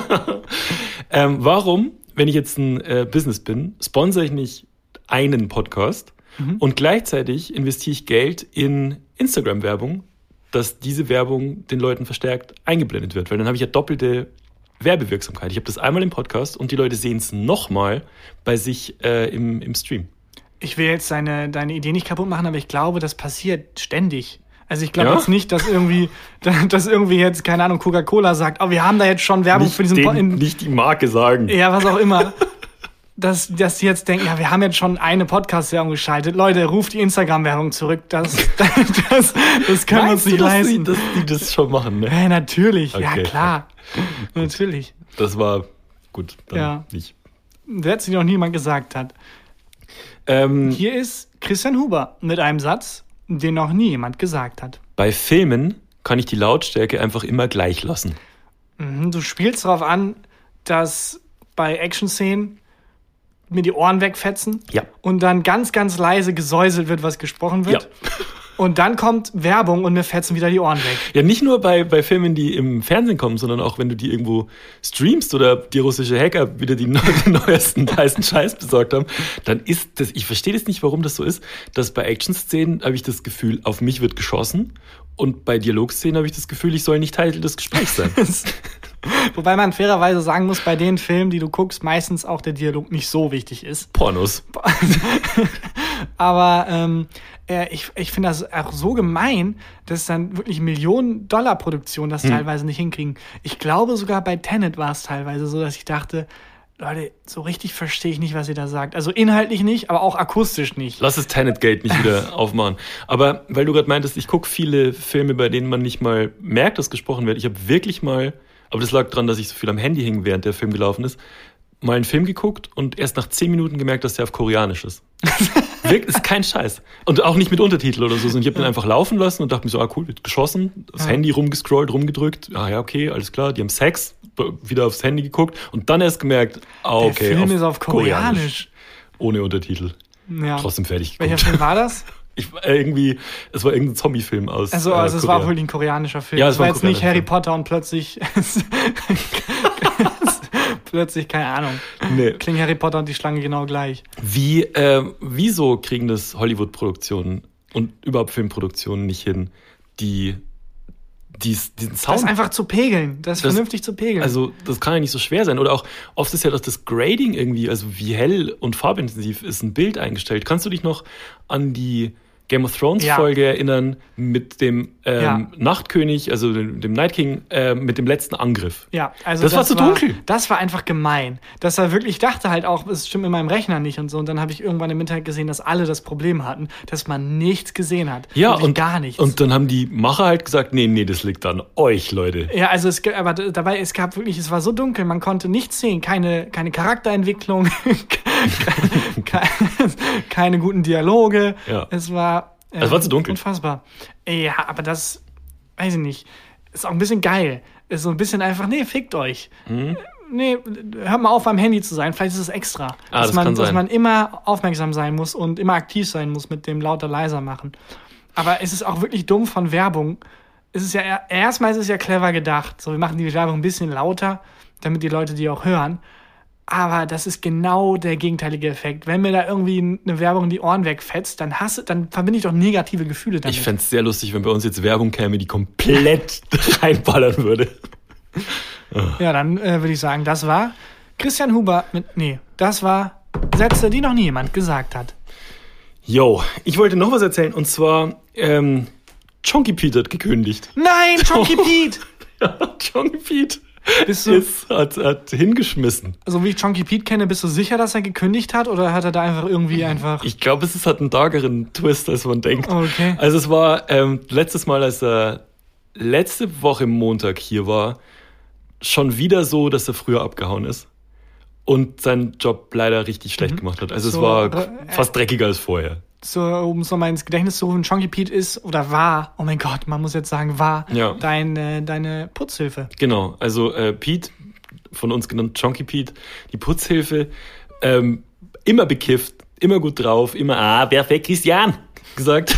ähm, warum, wenn ich jetzt ein äh, Business bin, sponsere ich nicht einen Podcast mhm. und gleichzeitig investiere ich Geld in Instagram-Werbung, dass diese Werbung den Leuten verstärkt eingeblendet wird, weil dann habe ich ja doppelte Werbewirksamkeit. Ich habe das einmal im Podcast und die Leute sehen es nochmal bei sich äh, im, im Stream. Ich will jetzt deine, deine Idee nicht kaputt machen, aber ich glaube, das passiert ständig. Also ich glaube ja? jetzt nicht, dass irgendwie, dass irgendwie jetzt, keine Ahnung, Coca-Cola sagt, oh, wir haben da jetzt schon Werbung nicht für diesen... Den, po- in, nicht die Marke sagen. Ja, was auch immer. Dass, dass die jetzt denken, ja, wir haben jetzt schon eine Podcast-Werbung geschaltet. Leute, ruft die Instagram-Werbung zurück. Das, das, das, das können wir uns nicht du, dass leisten. Die, dass die das schon machen, ne? Ja, natürlich. Okay. Ja, klar. Natürlich. Das war gut, dann ja. nicht. Wer sich noch niemand gesagt hat. Ähm, Hier ist Christian Huber mit einem Satz, den noch nie jemand gesagt hat. Bei Filmen kann ich die Lautstärke einfach immer gleich lassen. Mhm, du spielst darauf an, dass bei Action-Szenen mir die Ohren wegfetzen ja. und dann ganz, ganz leise gesäuselt wird, was gesprochen wird. Ja. Und dann kommt Werbung und mir fetzen wieder die Ohren weg. Ja, nicht nur bei, bei Filmen, die im Fernsehen kommen, sondern auch, wenn du die irgendwo streamst oder die russische Hacker wieder die, neu, die neuesten, heißen Scheiß besorgt haben, dann ist das, ich verstehe das nicht, warum das so ist, dass bei Action-Szenen habe ich das Gefühl, auf mich wird geschossen und bei Dialogszenen habe ich das Gefühl, ich soll nicht Teil des Gesprächs sein. Wobei man fairerweise sagen muss, bei den Filmen, die du guckst, meistens auch der Dialog nicht so wichtig ist. Pornos. Aber ähm, ich, ich finde das auch so gemein, dass dann wirklich Millionen-Dollar-Produktionen das mhm. teilweise nicht hinkriegen. Ich glaube, sogar bei Tenet war es teilweise so, dass ich dachte, Leute, so richtig verstehe ich nicht, was ihr da sagt. Also inhaltlich nicht, aber auch akustisch nicht. Lass das Tenet-Gate nicht wieder aufmachen. Aber weil du gerade meintest, ich gucke viele Filme, bei denen man nicht mal merkt, dass gesprochen wird. Ich habe wirklich mal, aber das lag daran, dass ich so viel am Handy hing, während der Film gelaufen ist, mal einen Film geguckt und erst nach zehn Minuten gemerkt, dass der auf Koreanisch ist. Wirklich, ist kein Scheiß. Und auch nicht mit Untertitel oder so. Und ich habe den einfach laufen lassen und dachte mir so, ah cool, wird geschossen, das ja. Handy rumgescrollt, rumgedrückt. Ah ja, okay, alles klar, die haben Sex, wieder aufs Handy geguckt und dann erst gemerkt, ah okay, der Film auf ist auf Koreanisch. Koreanisch. Ohne Untertitel. Ja. Trotzdem fertig geguckt. Welcher Film war das? Ich, äh, irgendwie, es war irgendein Zombie-Film aus Also, also äh, es war auch wirklich ein koreanischer Film. Ja, es es war war jetzt nicht Harry Film. Potter und plötzlich plötzlich, keine Ahnung. Nee. Klingen Harry Potter und die Schlange genau gleich. Wie, äh, wieso kriegen das Hollywood-Produktionen und überhaupt Filmproduktionen nicht hin, die dies, diesen Sound... Das einfach zu pegeln, das, das vernünftig zu pegeln. Also das kann ja nicht so schwer sein. Oder auch oft ist ja doch das Grading irgendwie, also wie hell und farbintensiv ist ein Bild eingestellt. Kannst du dich noch an die Game of Thrones ja. Folge erinnern mit dem ähm, ja. Nachtkönig, also dem, dem Night King, äh, mit dem letzten Angriff? Ja, also das, das war zu dunkel. Das war einfach gemein. Das war wirklich, ich dachte halt auch, es stimmt in meinem Rechner nicht und so. Und dann habe ich irgendwann im Internet gesehen, dass alle das Problem hatten, dass man nichts gesehen hat. Ja, und gar nichts. Und dann haben die Macher halt gesagt, nee, nee, das liegt an euch, Leute. Ja, also es aber dabei, es gab wirklich, es war so dunkel, man konnte nichts sehen, keine, keine Charakterentwicklung, keine, keine guten Dialoge. Ja. Es war Es war zu dunkel. Unfassbar. Ja, aber das, weiß ich nicht, ist auch ein bisschen geil. Ist so ein bisschen einfach, nee, fickt euch. Mhm. Nee, hört mal auf, am Handy zu sein. Vielleicht ist es extra. Ah, dass das man, kann sein. dass man immer aufmerksam sein muss und immer aktiv sein muss mit dem lauter, leiser machen. Aber es ist auch wirklich dumm von Werbung. Es ist ja, erstmal ist es ja clever gedacht. So, wir machen die Werbung ein bisschen lauter, damit die Leute die auch hören. Aber das ist genau der gegenteilige Effekt. Wenn mir da irgendwie eine Werbung in die Ohren wegfetzt, dann hasse, dann verbinde ich doch negative Gefühle damit. Ich fände es sehr lustig, wenn bei uns jetzt Werbung käme, die komplett reinballern würde. Ja, dann äh, würde ich sagen, das war Christian Huber mit, nee, das war Sätze, die noch nie jemand gesagt hat. Jo, ich wollte noch was erzählen und zwar, ähm, Chonky Pete hat gekündigt. Nein, Chonky Pete! Ja, Chonky Pete bist du, ist, hat, hat hingeschmissen. Also wie ich Chonky Pete kenne, bist du sicher, dass er gekündigt hat? Oder hat er da einfach irgendwie einfach... Ich glaube, es ist, hat einen darkeren Twist, als man denkt. Okay. Also es war ähm, letztes Mal, als er letzte Woche Montag hier war, schon wieder so, dass er früher abgehauen ist. Und seinen Job leider richtig schlecht mhm. gemacht hat. Also so, es war äh, fast dreckiger als vorher. So, um es nochmal ins Gedächtnis zu rufen, Chonky Pete ist oder war, oh mein Gott, man muss jetzt sagen, war ja. dein, äh, deine Putzhilfe. Genau, also äh, Pete, von uns genannt Chonky Pete, die Putzhilfe, ähm, immer bekifft, immer gut drauf, immer, ah, perfekt, Christian, gesagt.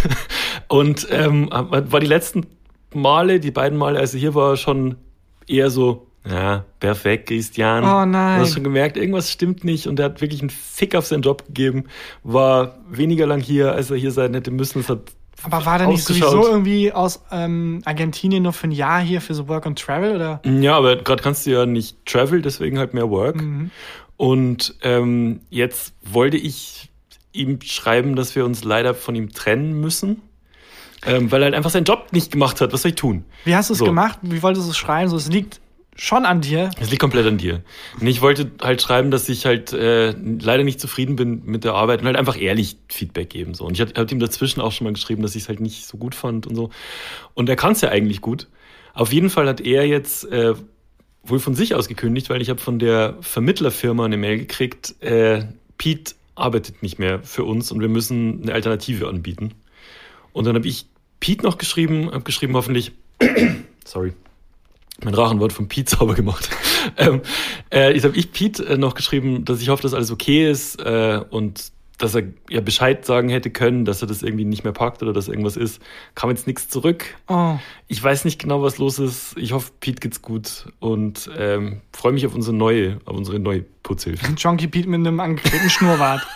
Und ähm, war die letzten Male, die beiden Male, als er hier war, schon eher so, ja, perfekt, Christian. Oh nein. Du hast schon gemerkt, irgendwas stimmt nicht und er hat wirklich einen Fick auf seinen Job gegeben. War weniger lang hier, als er hier sein hätte müssen. Es hat Aber war der nicht sowieso irgendwie aus ähm, Argentinien nur für ein Jahr hier für so Work and Travel, oder? Ja, aber gerade kannst du ja nicht Travel, deswegen halt mehr Work. Mhm. Und ähm, jetzt wollte ich ihm schreiben, dass wir uns leider von ihm trennen müssen. Ähm, weil er halt einfach seinen Job nicht gemacht hat. Was soll ich tun? Wie hast du es so. gemacht? Wie wolltest du es schreiben? So, es liegt schon an dir. Es liegt komplett an dir. Und ich wollte halt schreiben, dass ich halt äh, leider nicht zufrieden bin mit der Arbeit und halt einfach ehrlich Feedback geben. So. Und ich habe ihm dazwischen auch schon mal geschrieben, dass ich es halt nicht so gut fand und so. Und er kann es ja eigentlich gut. Auf jeden Fall hat er jetzt äh, wohl von sich aus gekündigt, weil ich habe von der Vermittlerfirma eine Mail gekriegt, äh, Pete arbeitet nicht mehr für uns und wir müssen eine Alternative anbieten. Und dann habe ich Pete noch geschrieben, habe geschrieben hoffentlich, sorry, mein Rachen wird von Pete sauber gemacht. ähm, äh, jetzt habe ich Pete äh, noch geschrieben, dass ich hoffe, dass alles okay ist äh, und dass er ja Bescheid sagen hätte können, dass er das irgendwie nicht mehr packt oder dass irgendwas ist. Kam jetzt nichts zurück. Oh. Ich weiß nicht genau, was los ist. Ich hoffe, Pete geht's gut und ähm, freue mich auf unsere neue, auf unsere neue Putzhilfe. Chonky Pete mit einem angeklebten Schnurrbart.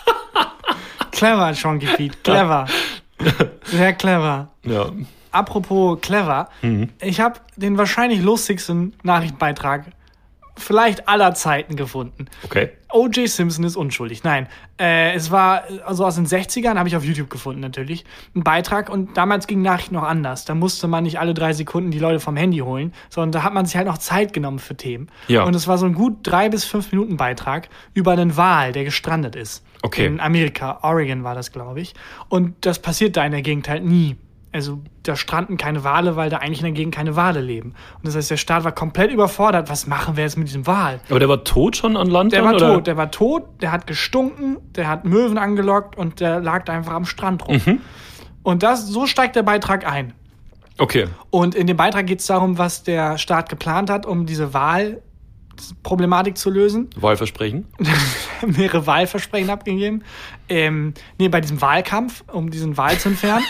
Clever, Chonky Pete, clever. Sehr clever. Ja. Apropos clever, mhm. ich habe den wahrscheinlich lustigsten Nachrichtenbeitrag vielleicht aller Zeiten gefunden. Okay. O J Simpson ist unschuldig. Nein, äh, es war also aus den sechzigern, habe ich auf YouTube gefunden natürlich, ein Beitrag und damals ging Nachrichten noch anders. Da musste man nicht alle drei Sekunden die Leute vom Handy holen, sondern da hat man sich halt noch Zeit genommen für Themen. Ja. Und es war so ein gut drei bis fünf Minuten Beitrag über einen Wal, der gestrandet ist. Okay. In Amerika, Oregon war das, glaube ich. Und das passiert da in der Gegend halt nie. Also da stranden keine Wale, weil da eigentlich in der Gegend keine Wale leben. Und das heißt, der Staat war komplett überfordert. Was machen wir jetzt mit diesem Wal? Aber der war tot schon an Land? Der war oder? tot, der war tot, der hat gestunken, der hat Möwen angelockt und der lag da einfach am Strand rum. Mhm. Und das, so steigt der Beitrag ein. Okay. Und in dem Beitrag geht es darum, was der Staat geplant hat, um diese Wahlproblematik zu lösen. Wahlversprechen? Mehrere Wahlversprechen abgegeben. Ähm, nee, bei diesem Wahlkampf, um diesen Wal zu entfernen.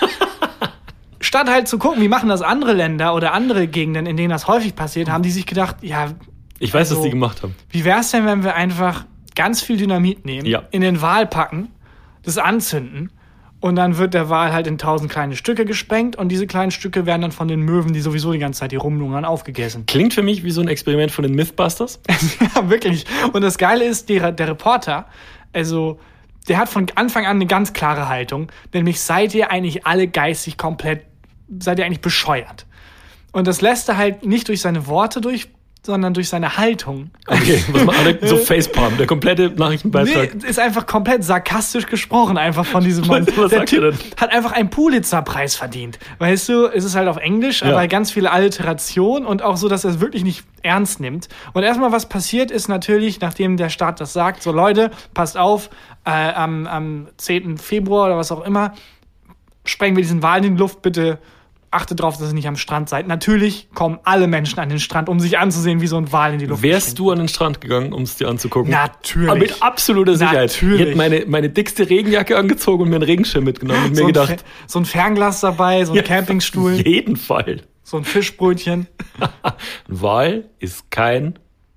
Statt halt zu gucken, wie machen das andere Länder oder andere Gegenden, in denen das häufig passiert, haben die sich gedacht, ja... Ich weiß, also, was die gemacht haben. Wie wär's denn, wenn wir einfach ganz viel Dynamit nehmen, ja. in den Wal packen, das anzünden und dann wird der Wal halt in tausend kleine Stücke gesprengt und diese kleinen Stücke werden dann von den Möwen, die sowieso die ganze Zeit hier rumlungern, aufgegessen. Klingt für mich wie so ein Experiment von den Mythbusters. Ja, wirklich. Und das Geile ist, der, der Reporter, also... Der hat von Anfang an eine ganz klare Haltung, nämlich seid ihr eigentlich alle geistig komplett, seid ihr eigentlich bescheuert. Und das lässt er halt nicht durch seine Worte durch, sondern durch seine Haltung. Okay, was macht er? So Facepalm, der komplette Nachrichtenbeitrag. Nee, ist einfach komplett sarkastisch gesprochen, einfach von diesem Mann. Was der sagt Typ er denn? Hat einfach einen Pulitzer-Preis verdient. Weißt du, es ist halt auf Englisch, Ja. aber ganz viele Alliteration und auch so, dass er es wirklich nicht ernst nimmt. Und erstmal, was passiert ist natürlich, nachdem der Staat das sagt, so Leute, passt auf, äh, am, am zehnten Februar oder was auch immer, sprengen wir diesen Wal in die Luft, bitte achtet drauf, dass ihr nicht am Strand seid. Natürlich kommen alle Menschen an den Strand, um sich anzusehen, wie so ein Wal in die Luft Wärst springt. du an den Strand gegangen, um es dir anzugucken? Natürlich. Aber mit absoluter Sicherheit. Natürlich. Ich hätte meine, meine dickste Regenjacke angezogen und mir einen Regenschirm mitgenommen und mir so, ein gedacht, Fer- so ein Fernglas dabei, so ein ja, Campingstuhl, auf jeden Fall. so ein Fischbrötchen. Ein Wal ist kein...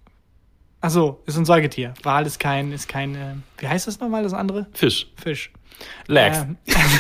Achso, ist ein Säugetier. Wal ist kein, ist kein, äh, wie heißt das nochmal, das andere? Fisch. Fisch. Lachs. Ähm,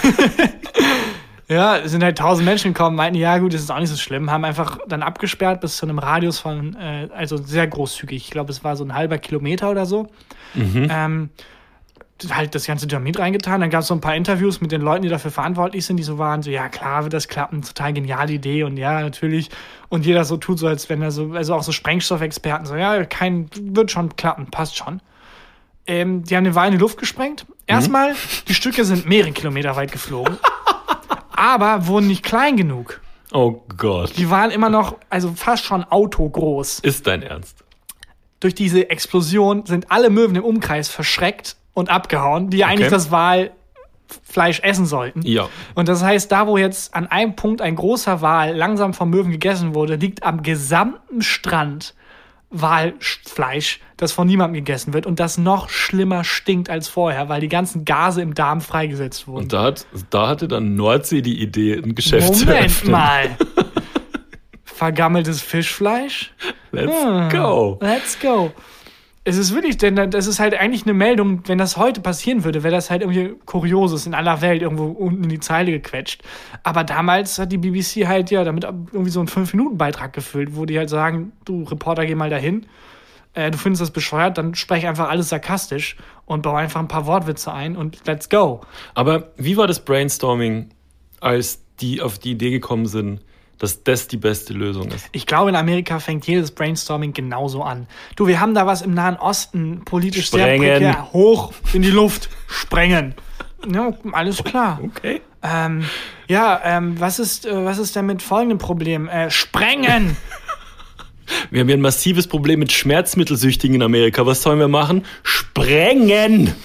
ja, es sind halt tausend Menschen gekommen, meinten, ja gut, das ist auch nicht so schlimm, haben einfach dann abgesperrt bis zu einem Radius von, äh, also sehr großzügig, ich glaube, es war so ein halber Kilometer oder so. Mhm. Ähm, halt das ganze Dynamit reingetan. Dann gab es so ein paar Interviews mit den Leuten, die dafür verantwortlich sind, die so waren, so, ja klar wird das klappen, total geniale Idee und ja, natürlich. Und jeder so tut so, als wenn er so, also auch so Sprengstoffexperten, so, ja, kein, wird schon klappen, passt schon. Ähm, die haben den Wal in die Luft gesprengt. Erstmal, mhm. die Stücke sind mehrere Kilometer weit geflogen, aber wurden nicht klein genug. Oh Gott. Die waren immer noch, also fast schon autogroß. Ist dein Ernst? Durch diese Explosion sind alle Möwen im Umkreis verschreckt und abgehauen, die okay. eigentlich das Walfleisch essen sollten. Ja. Und das heißt, da wo jetzt an einem Punkt ein großer Wal langsam vom Möwen gegessen wurde, liegt am gesamten Strand Walfleisch, das von niemandem gegessen wird und das noch schlimmer stinkt als vorher, weil die ganzen Gase im Darm freigesetzt wurden. Und da, hat, da hatte dann Nordsee die Idee, ein Geschäft Moment zu öffnen. mal. Vergammeltes Fischfleisch? Let's hm, go. Let's go. Es ist wirklich, denn das ist halt eigentlich eine Meldung, wenn das heute passieren würde, wäre das halt irgendwie Kurioses in aller Welt irgendwo unten in die Zeile gequetscht. Aber damals hat die B B C halt ja damit irgendwie so einen fünf Minuten Beitrag gefüllt, wo die halt sagen, du Reporter, geh mal dahin, äh, du findest das bescheuert, dann spreche einfach alles sarkastisch und baue einfach ein paar Wortwitze ein und let's go. Aber wie war das Brainstorming, als die auf die Idee gekommen sind, dass das die beste Lösung ist? Ich glaube, in Amerika fängt jedes Brainstorming genauso an. Du, wir haben da was im Nahen Osten politisch sprengen. sehr prekär. Hoch in die Luft sprengen. Ja, alles klar. Okay. Ähm, ja, ähm, was ist, äh, was ist denn mit folgendem Problem? Äh, sprengen! Wir haben hier ein massives Problem mit Schmerzmittelsüchtigen in Amerika. Was sollen wir machen? Sprengen!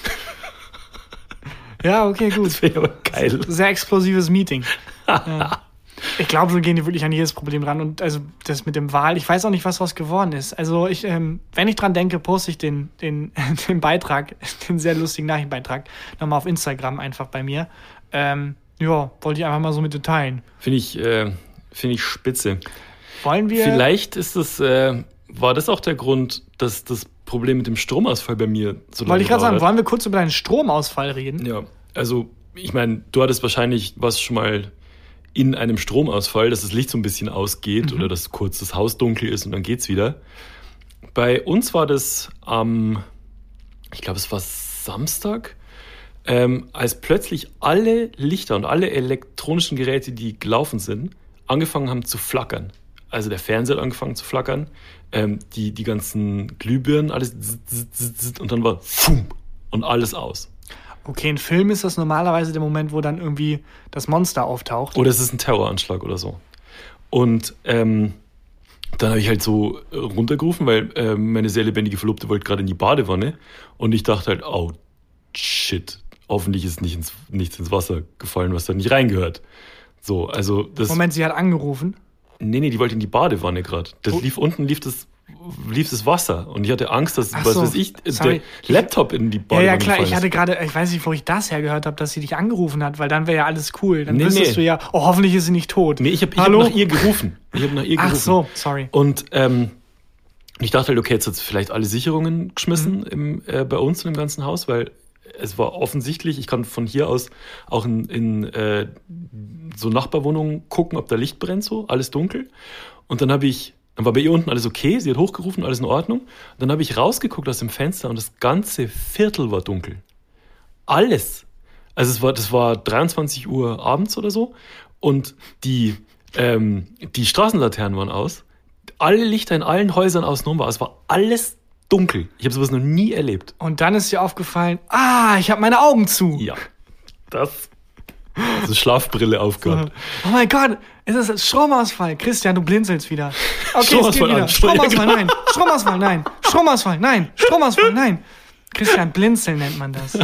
Ja, okay, gut. Das wäre aber geil. Sehr explosives Meeting. Ja. Ich glaube, so gehen die wirklich an jedes Problem ran. Und also das mit dem Wal, ich weiß auch nicht, was daraus geworden ist. Also ich, ähm, wenn ich dran denke, poste ich den, den, den Beitrag, den sehr lustigen Nachrichtenbeitrag, nochmal auf Instagram einfach bei mir. Ähm, ja, wollte ich einfach mal so mit dir teilen. Finde ich, äh, finde ich spitze. Wollen wir... Vielleicht ist das, äh, war das auch der Grund, dass das Problem mit dem Stromausfall bei mir so lange Wollte ich gerade sagen, dauert. wollen wir kurz über deinen Stromausfall reden? Ja, also ich meine, du hattest wahrscheinlich was schon mal in einem Stromausfall, dass das Licht so ein bisschen ausgeht mhm. oder dass kurz das Haus dunkel ist und dann geht's wieder. Bei uns war das am, ähm, ich glaube es war Samstag, ähm, als plötzlich alle Lichter und alle elektronischen Geräte, die gelaufen sind, angefangen haben zu flackern. Also der Fernseher hat angefangen zu flackern, ähm, die, die ganzen Glühbirnen, alles zzz, zzz, zzz, und dann war fum, und alles aus. Okay, ein Film ist das normalerweise der Moment, wo dann irgendwie das Monster auftaucht. Oder es ist ein Terroranschlag oder so. Und ähm, dann habe ich halt so runtergerufen, weil äh, meine sehr lebendige Verlobte wollte gerade in die Badewanne. Und ich dachte halt, oh, shit, hoffentlich ist nicht ins, nichts ins Wasser gefallen, was da nicht reingehört. So, also das... Moment, sie hat angerufen? Nee, nee, die wollte in die Badewanne gerade. Das oh. lief unten, lief das... lief das Wasser und ich hatte Angst, dass, Ach was so, weiß ich, sorry. der Laptop in die Badewanne Ja, ja, klar, gefallen ich ist. hatte gerade, ich weiß nicht, wo ich das hergehört habe, dass sie dich angerufen hat, weil dann wäre ja alles cool. Dann nee, wüsstest nee. du ja, oh, hoffentlich ist sie nicht tot. Nee, ich habe Hallo? hab nach ihr gerufen. Ich habe nach ihr gerufen. Ach so, sorry. Und ähm, ich dachte halt, okay, jetzt hat es vielleicht alle Sicherungen geschmissen Mhm. im, äh, bei uns in dem ganzen Haus, weil es war offensichtlich, ich kann von hier aus auch in, in äh, so Nachbarwohnungen gucken, ob da Licht brennt, so, alles dunkel. Und dann habe ich Dann war bei ihr unten alles okay, sie hat hochgerufen, alles in Ordnung. Dann habe ich rausgeguckt aus dem Fenster und das ganze Viertel war dunkel. Alles. Also es war, das war dreiundzwanzig Uhr abends oder so und die, ähm, die Straßenlaternen waren aus. Alle Lichter in allen Häusern außenrum war. Es war alles dunkel. Ich habe sowas noch nie erlebt. Und dann ist dir aufgefallen, ah, ich habe meine Augen zu. Ja, das... Also Schlafbrille aufgehabt. Oh mein Gott, ist das ein Stromausfall? Christian, du blinzelst wieder. Okay, es geht Stromausfall wieder. an. Stromausfall, nein. Stromausfall, nein. Stromausfall, nein. Stromausfall, nein. Christian, blinzeln nennt man das.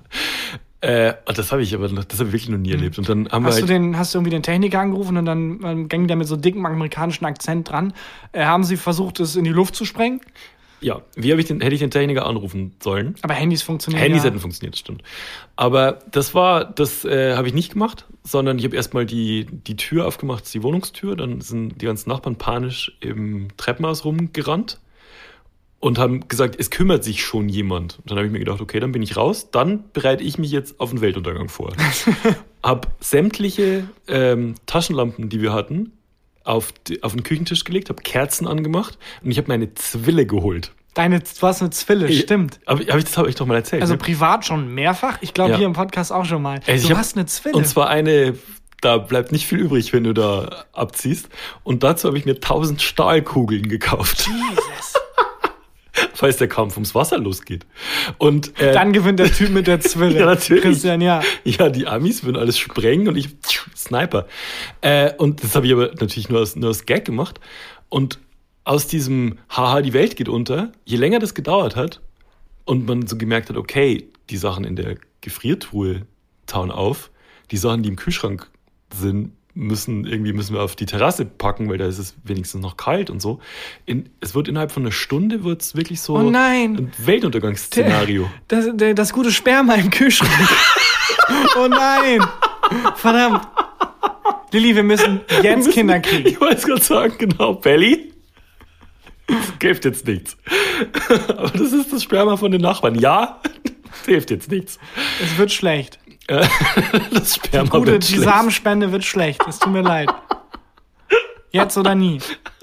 äh, das habe ich aber noch, das habe ich wirklich noch nie erlebt. Und dann haben hast, wir du halt, den, hast du irgendwie den Techniker angerufen und dann ähm, ging der mit so dickem amerikanischen Akzent dran. Äh, haben sie versucht, es in die Luft zu sprengen? ja, wie habe ich den, hätte ich den Techniker anrufen sollen? Aber Handys funktionieren Handys ja. hätten funktioniert, das stimmt. Aber das war, das äh, habe ich nicht gemacht, sondern ich habe erstmal die, die Tür aufgemacht, die Wohnungstür, dann sind die ganzen Nachbarn panisch im Treppenhaus rumgerannt und haben gesagt, es kümmert sich schon jemand. Und dann habe ich mir gedacht, okay, dann bin ich raus, dann bereite ich mich jetzt auf den Weltuntergang vor. Hab sämtliche ähm, Taschenlampen, die wir hatten, auf, die, auf den Küchentisch gelegt, habe Kerzen angemacht und ich habe meine Zwille geholt. Deine, du hast eine Zwille, ich, stimmt. Aber hab ich, das habe ich doch mal erzählt. Also ne? privat schon mehrfach. Ich glaube, ja. hier im Podcast auch schon mal. Also du hab, hast eine Zwille. Und zwar eine, da bleibt nicht viel übrig, wenn du da abziehst. Und dazu habe ich mir tausend Stahlkugeln gekauft. Jesus. Falls der Kampf ums Wasser losgeht. Und, äh, dann gewinnt der Typ mit der Zwille. ja, natürlich. Christian, ja. Ja, die Amis würden alles sprengen und ich Sniper. Äh, und das habe ich aber natürlich nur aus, nur aus Gag gemacht. Und aus diesem Haha, die Welt geht unter, je länger das gedauert hat und man so gemerkt hat, okay, die Sachen in der Gefriertruhe tauen auf, die Sachen, die im Kühlschrank sind, müssen irgendwie müssen wir auf die Terrasse packen, weil da ist es wenigstens noch kalt und so. In, es wird innerhalb von einer Stunde wird's wirklich so oh nein. ein Weltuntergangsszenario. Das, das, das gute Sperma im Kühlschrank. Oh nein. Verdammt. Lilly, wir müssen jetzt wir müssen, Kinder kriegen. Ich wollte es gerade sagen, genau. Belly? Das hilft jetzt nichts. Aber das ist das Sperma von den Nachbarn. Ja, das hilft jetzt nichts. Es wird schlecht. Das Sperma die gute, wird die schlecht. Samenspende wird schlecht. Es tut mir leid. Jetzt oder nie.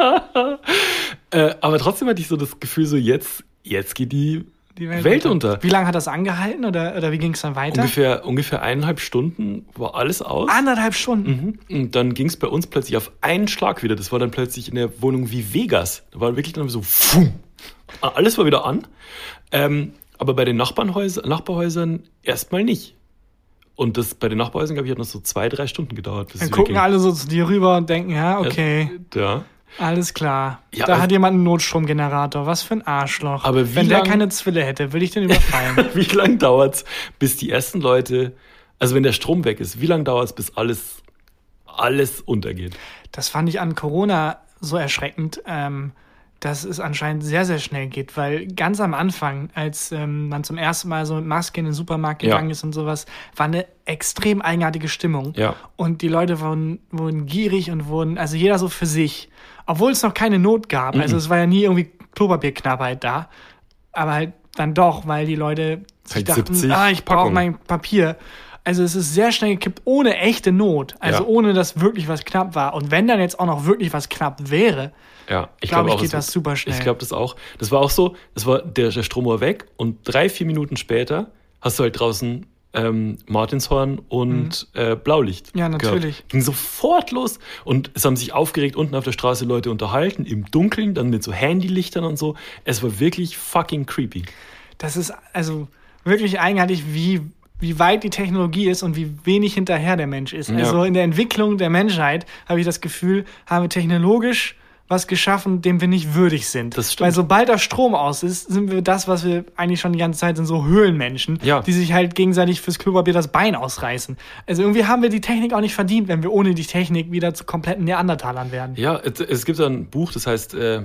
äh, aber trotzdem hatte ich so das Gefühl, so jetzt, jetzt geht die, die Welt, Welt unter. unter. Wie lange hat das angehalten oder, oder wie ging es dann weiter? Ungefähr, ungefähr eineinhalb Stunden war alles aus. Eineinhalb Stunden? Mhm. Und dann ging es bei uns plötzlich auf einen Schlag wieder. Das war dann plötzlich in der Wohnung wie Vegas. Da war wirklich dann so, pfuh, alles war wieder an. Ähm, aber bei den Nachbarnhäuser, Nachbarhäusern erstmal nicht. Und das bei den Nachbarhäusern, glaube ich, hat noch so zwei, drei Stunden gedauert. Bis dann gucken alle so zu dir rüber und denken, ja, okay. Ja. Alles klar. Ja, da also, hat jemand einen Notstromgenerator. Was für ein Arschloch. Aber wie Wenn lang, der keine Zwille hätte, würde ich den überfallen. Wie lange dauert's, bis die ersten Leute, also wenn der Strom weg ist, wie lange dauert's, bis alles, alles untergeht? Das fand ich an Corona so erschreckend, ähm, dass es anscheinend sehr, sehr schnell geht, weil ganz am Anfang, als ähm, man zum ersten Mal so mit Maske in den Supermarkt gegangen ja. ist und sowas, war eine extrem eigenartige Stimmung. Ja. Und die Leute wurden, wurden gierig und wurden, also jeder so für sich. Obwohl es noch keine Not gab. Mhm. Also es war ja nie irgendwie Klopapierknappheit da. Aber halt dann doch, weil die Leute sich halt dachten, ah, ich brauche mein Papier. Also es ist sehr schnell gekippt, ohne echte Not. Also ja. ohne, dass wirklich was knapp war. Und wenn dann jetzt auch noch wirklich was knapp wäre, ja, ich glaube glaub ich, geht das wird, super schnell. Ich glaube das auch. Das war auch so, das war der, der Strom war weg und drei, vier Minuten später hast du halt draußen ähm, Martinshorn und mhm. äh, Blaulicht. Ja, natürlich. Gehabt. Ging sofort los und es haben sich aufgeregt unten auf der Straße Leute unterhalten, im Dunkeln, dann mit so Handylichtern und so. Es war wirklich fucking creepy. Das ist also wirklich eigenartig, wie wie weit die Technologie ist und wie wenig hinterher der Mensch ist. Ja. Also in der Entwicklung der Menschheit habe ich das Gefühl, haben wir technologisch was geschaffen, dem wir nicht würdig sind. Das stimmt. Weil sobald der Strom aus ist, sind wir das, was wir eigentlich schon die ganze Zeit sind, so Höhlenmenschen, ja. die sich halt gegenseitig fürs Klopapier das Bein ausreißen. Also irgendwie haben wir die Technik auch nicht verdient, wenn wir ohne die Technik wieder zu kompletten Neandertalern werden. Ja, es, es gibt ein Buch, das heißt, äh,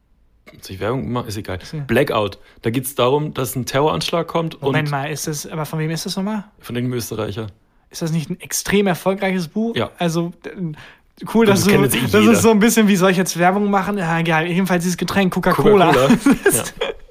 soll ich Werbung machen? Ist egal. Blackout. Da geht es darum, dass ein Terroranschlag kommt. Moment und mal, ist das, aber von wem ist das nochmal? Von irgendeinem Österreicher. Ist das nicht ein extrem erfolgreiches Buch? Ja. Also cool, dass das du, das, das ist so ein bisschen, wie soll ich jetzt Werbung machen? Ja, egal, jedenfalls dieses Getränk Coca-Cola. Coca-Cola.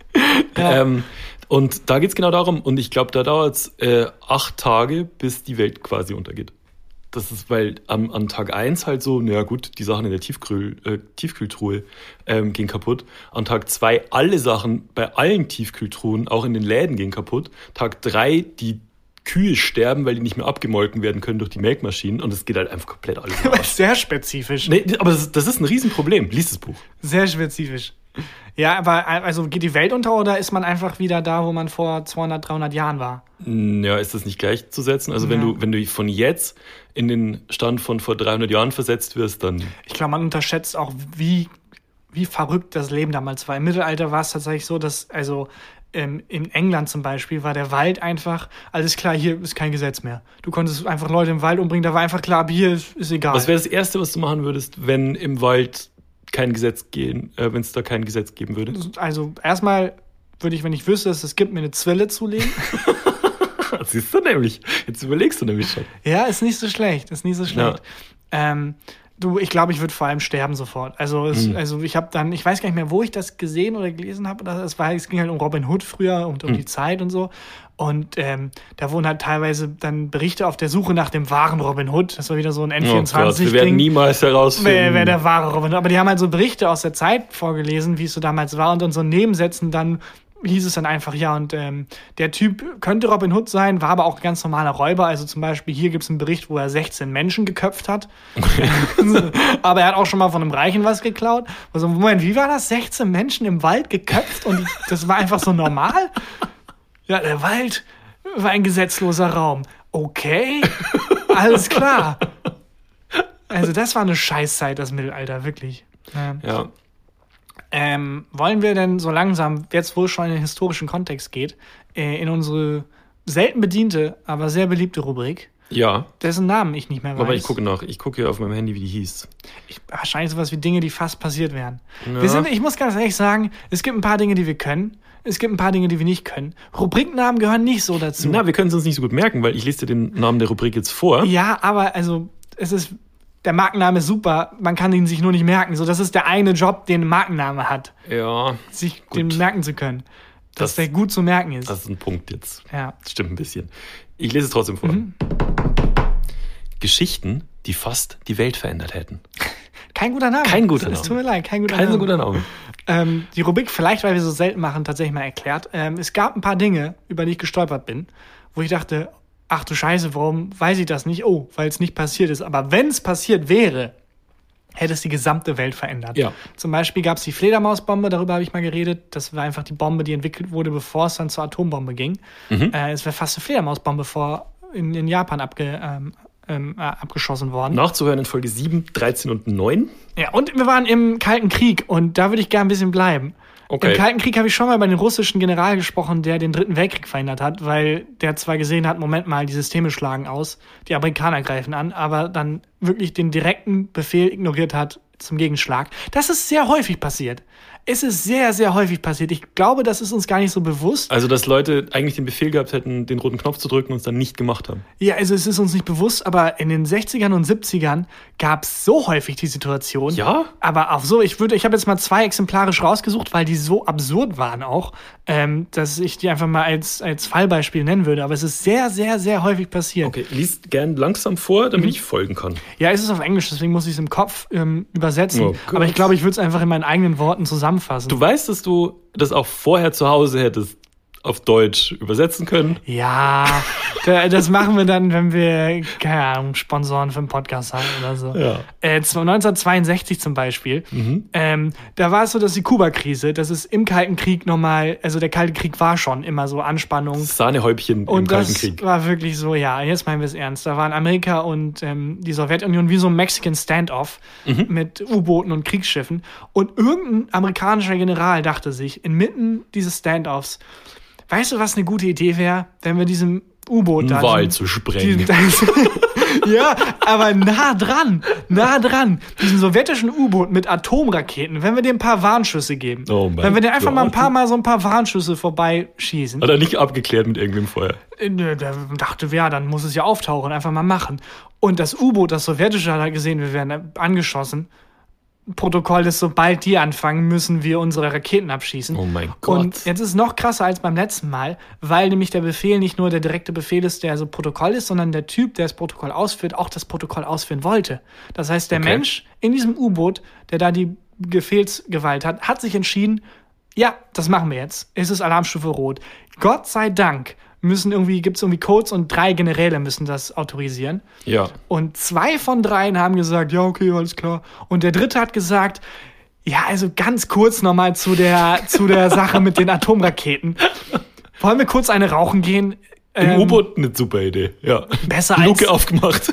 ja. ja. ähm, und da geht es genau darum, und ich glaube, da dauert es äh, acht Tage, bis die Welt quasi untergeht. Das ist, weil am, an Tag eins halt so, naja gut, die Sachen in der Tiefkühl, äh, Tiefkühltruhe ähm, gehen kaputt. An Tag zwei alle Sachen bei allen Tiefkühltruhen, auch in den Läden, gehen kaputt. Tag drei die Kühe sterben, weil die nicht mehr abgemolken werden können durch die Melkmaschinen, und es geht halt einfach komplett alles aus. Sehr spezifisch. Nee, aber das, das ist ein Riesenproblem. Lies das Buch. Sehr spezifisch. Ja, aber also geht die Welt unter oder ist man einfach wieder da, wo man vor zweihundert, dreihundert Jahren war? Ja, ist das nicht gleichzusetzen? Also ja. wenn du wenn du von jetzt in den Stand von vor dreihundert Jahren versetzt wirst, dann... Ich glaube, man unterschätzt auch, wie, wie verrückt das Leben damals war. Im Mittelalter war es tatsächlich so, dass also ähm, in England zum Beispiel war der Wald einfach, alles klar, hier ist kein Gesetz mehr. Du konntest einfach Leute im Wald umbringen, da war einfach klar, hier ist, ist egal. Was wäre das Erste, was du machen würdest, wenn im Wald kein Gesetz gehen, äh, wenn es da kein Gesetz geben würde? Also erstmal würde ich, wenn ich wüsste, dass es gibt, mir eine Zwille zulegen. Siehst du nämlich. Jetzt überlegst du nämlich schon. Ja, ist nicht so schlecht. Ist nicht so schlecht. Ja. Ähm, Du, ich glaube, ich würde vor allem sterben sofort. Also, es, mhm. also ich habe dann, ich weiß gar nicht mehr, wo ich das gesehen oder gelesen habe. Es war, es ging halt um Robin Hood früher und um mhm. die Zeit und so. Und ähm, da wurden halt teilweise dann Berichte auf der Suche nach dem wahren Robin Hood. Das war wieder so ein N vierundzwanzig. Oh Gott, wir werden niemals herausfinden, wer, wer der wahre Robin Hood. Aber die haben halt so Berichte aus der Zeit vorgelesen, wie es so damals war. Und in so Nebensätzen dann hieß es dann einfach, ja, und ähm, der Typ könnte Robin Hood sein, war aber auch ein ganz normaler Räuber. Also zum Beispiel hier gibt es einen Bericht, wo er sechzehn Menschen geköpft hat. Aber er hat auch schon mal von einem Reichen was geklaut. Also Moment, wie war das? sechzehn Menschen im Wald geköpft und die, das war einfach so normal? Ja, der Wald war ein gesetzloser Raum. Okay, alles klar. Also das war eine Scheißzeit, das Mittelalter, wirklich. Ja. ja. Ähm, wollen wir denn so langsam, jetzt wo es schon in den historischen Kontext geht, äh, in unsere selten bediente, aber sehr beliebte Rubrik, ja. dessen Namen ich nicht mehr weiß. Aber ich gucke nach, ich gucke hier auf meinem Handy, wie die hieß. Ich, wahrscheinlich sowas wie Dinge, die fast passiert wären. Ja. Wir sind, ich muss ganz ehrlich sagen, es gibt ein paar Dinge, die wir können, es gibt ein paar Dinge, die wir nicht können. Rubriknamen gehören nicht so dazu. Na, wir können es uns nicht so gut merken, weil ich lese dir den Namen der Rubrik jetzt vor. Ja, aber also, es ist... Der Markenname ist super, man kann ihn sich nur nicht merken. So, das ist der eine Job, den ein Markenname hat. Ja. Sich gut. den merken zu können. Dass das, der gut zu merken ist. Das ist ein Punkt jetzt. Ja. Das stimmt ein bisschen. Ich lese es trotzdem vor. Mhm. Geschichten, die fast die Welt verändert hätten. Kein guter Name. Kein guter Name. Es tut mir leid, kein guter kein Name. Kein guter Name. Ähm, die Rubrik, vielleicht, weil wir so selten machen, tatsächlich mal erklärt. Ähm, es gab ein paar Dinge, über die ich gestolpert bin, wo ich dachte, ach du Scheiße, warum weiß ich das nicht? Oh, weil es nicht passiert ist. Aber wenn es passiert wäre, hätte es die gesamte Welt verändert. Ja. Zum Beispiel gab es die Fledermausbombe, darüber habe ich mal geredet. Das war einfach die Bombe, die entwickelt wurde, bevor es dann zur Atombombe ging. Mhm. Äh, es wäre fast eine Fledermausbombe vor in, in Japan abge, ähm, ähm, äh, abgeschossen worden. Nachzuhören in Folge sieben, dreizehn und neun. Ja, und wir waren im Kalten Krieg und da würde ich gerne ein bisschen bleiben. Okay. Im Kalten Krieg habe ich schon mal über den russischen General gesprochen, der den Dritten Weltkrieg verhindert hat, weil der zwar gesehen hat, Moment mal, die Systeme schlagen aus, die Amerikaner greifen an, aber dann wirklich den direkten Befehl ignoriert hat zum Gegenschlag. Das ist sehr häufig passiert. Es ist sehr, sehr häufig passiert. Ich glaube, das ist uns gar nicht so bewusst. Also, dass Leute eigentlich den Befehl gehabt hätten, den roten Knopf zu drücken und es dann nicht gemacht haben. Ja, also es ist uns nicht bewusst, aber in den sechzigern und siebzigern gab es so häufig die Situation. Ja? Aber auch so, ich würde, ich habe jetzt mal zwei exemplarisch rausgesucht, weil die so absurd waren auch, ähm, dass ich die einfach mal als, als Fallbeispiel nennen würde. Aber es ist sehr, sehr, sehr häufig passiert. Okay, liest gern langsam vor, damit mhm. ich folgen kann. Ja, es ist auf Englisch, deswegen muss ich es im Kopf ähm, übersetzen. Oh aber ich glaube, ich würde es einfach in meinen eigenen Worten zusammenfassen. Du weißt, dass du das auch vorher zu Hause hättest auf Deutsch übersetzen können? Ja, das machen wir dann, wenn wir, keine Ahnung, Sponsoren für einen Podcast haben oder so. Ja. Äh, neunzehnhundertzweiundsechzig zum Beispiel, mhm. ähm, da war es so, dass die Kuba-Krise, das ist im Kalten Krieg nochmal, also der Kalte Krieg war schon immer so Anspannung. Sahnehäubchen im und Kalten Krieg. Und das war wirklich so, ja, jetzt meinen wir es ernst. Da waren Amerika und ähm, die Sowjetunion wie so ein Mexican Standoff mhm. mit U-Booten und Kriegsschiffen. Und irgendein amerikanischer General dachte sich, inmitten dieses Standoffs, weißt du, was eine gute Idee wäre, wenn wir diesem U-Boot da... Wal zu sprengen. Ja, aber nah dran, nah dran. Diesem sowjetischen U-Boot mit Atomraketen, wenn wir dem ein paar Warnschüsse geben. Oh mein wenn wir dem einfach Gott. mal ein paar Mal so ein paar Warnschüsse vorbeischießen. Hat er nicht abgeklärt mit irgendeinem Feuer? Der dachte, ja, dann muss es ja auftauchen, einfach mal machen. Und das U-Boot, das sowjetische, hat gesehen, wir werden angeschossen. Protokoll ist, sobald die anfangen, müssen wir unsere Raketen abschießen. Oh mein Gott. Und jetzt ist es noch krasser als beim letzten Mal, weil nämlich der Befehl nicht nur der direkte Befehl ist, der so Protokoll ist, sondern der Typ, der das Protokoll ausführt, auch das Protokoll ausführen wollte. Das heißt, der okay. Mensch in diesem U-Boot, der da die Befehlsgewalt hat, hat sich entschieden, ja, das machen wir jetzt. Es ist Alarmstufe Rot. Gott sei Dank müssen irgendwie, gibt es irgendwie Codes und drei Generäle müssen das autorisieren. Ja. Und zwei von dreien haben gesagt, ja, okay, alles klar. Und der dritte hat gesagt, ja, also ganz kurz nochmal zu der, zu der Sache mit den Atomraketen. Wollen wir kurz eine rauchen gehen? Im ähm, U-Boot eine super Idee, ja. Besser Luke als... aufgemacht.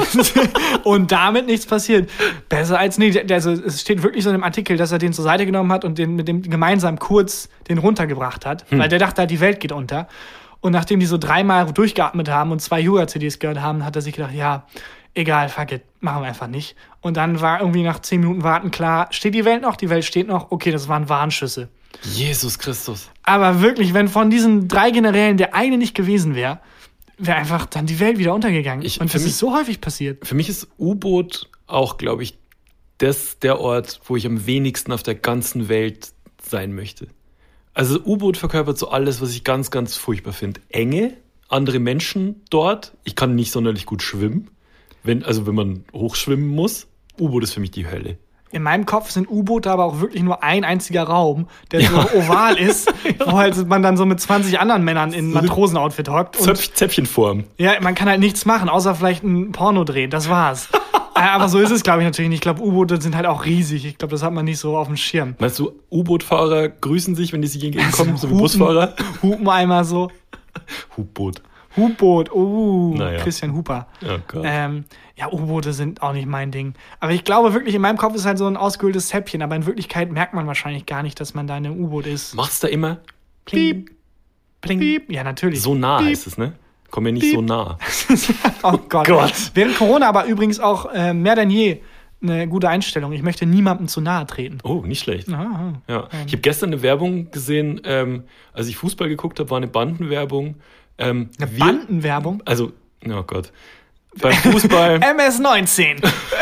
Und damit nichts passiert. Besser als... Nee, also es steht wirklich so in dem Artikel, dass er den zur Seite genommen hat und den mit dem gemeinsam kurz den runtergebracht hat. Hm. Weil der dachte halt, die Welt geht unter. Und nachdem die so dreimal durchgeatmet haben und zwei Yoga-C Ds gehört haben, hat er sich gedacht, ja, egal, fuck it, machen wir einfach nicht. Und dann war irgendwie nach zehn Minuten Warten klar, steht die Welt noch? Die Welt steht noch. Okay, das waren Warnschüsse. Jesus Christus. Aber wirklich, wenn von diesen drei Generälen der eine nicht gewesen wäre, wäre einfach dann die Welt wieder untergegangen. Ich, und das mich, ist so häufig passiert. Für mich ist U-Boot auch, glaube ich, das der Ort, wo ich am wenigsten auf der ganzen Welt sein möchte. Also U-Boot verkörpert so alles, was ich ganz, ganz furchtbar finde. Enge, andere Menschen dort. Ich kann nicht sonderlich gut schwimmen. Wenn, also wenn man hochschwimmen muss. U-Boot ist für mich die Hölle. In meinem Kopf sind U-Boote aber auch wirklich nur ein einziger Raum, der ja. so oval ist, ja. wo halt man dann so mit zwanzig anderen Männern in so Matrosenoutfit hockt. Zöpf- Zäpfchenform. Ja, man kann halt nichts machen, außer vielleicht ein Porno drehen, das war's. Aber so ist es, glaube ich, natürlich nicht. Ich glaube, U-Boote sind halt auch riesig. Ich glaube, das hat man nicht so auf dem Schirm. Meinst du, U-Boot-Fahrer grüßen sich, wenn die sich entgegenkommen, also so wie Busfahrer? Hupen einmal so. Hubboot. Hubboot, oh, naja. Christian Huper. Oh Gott. Ähm, ja, U-Boote sind auch nicht mein Ding. Aber ich glaube wirklich, in meinem Kopf ist halt so ein ausgehöhltes Zäpfchen. Aber in Wirklichkeit merkt man wahrscheinlich gar nicht, dass man da in einem U-Boot ist. Machst du da immer? Piep. Pling. Piep. Ja, natürlich. So nah Piep. Heißt es, ne? Komm mir nicht Piep. so nah. Oh Gott. Gott. Während Corona aber übrigens auch äh, mehr denn je eine gute Einstellung. Ich möchte niemandem zu nahe treten. Oh, nicht schlecht. Aha. Ja. Ich habe gestern eine Werbung gesehen, ähm, als ich Fußball geguckt habe, war eine Bandenwerbung. Ähm, eine wir, Bandenwerbung? Also, oh Gott. Beim Fußball. M S neunzehn.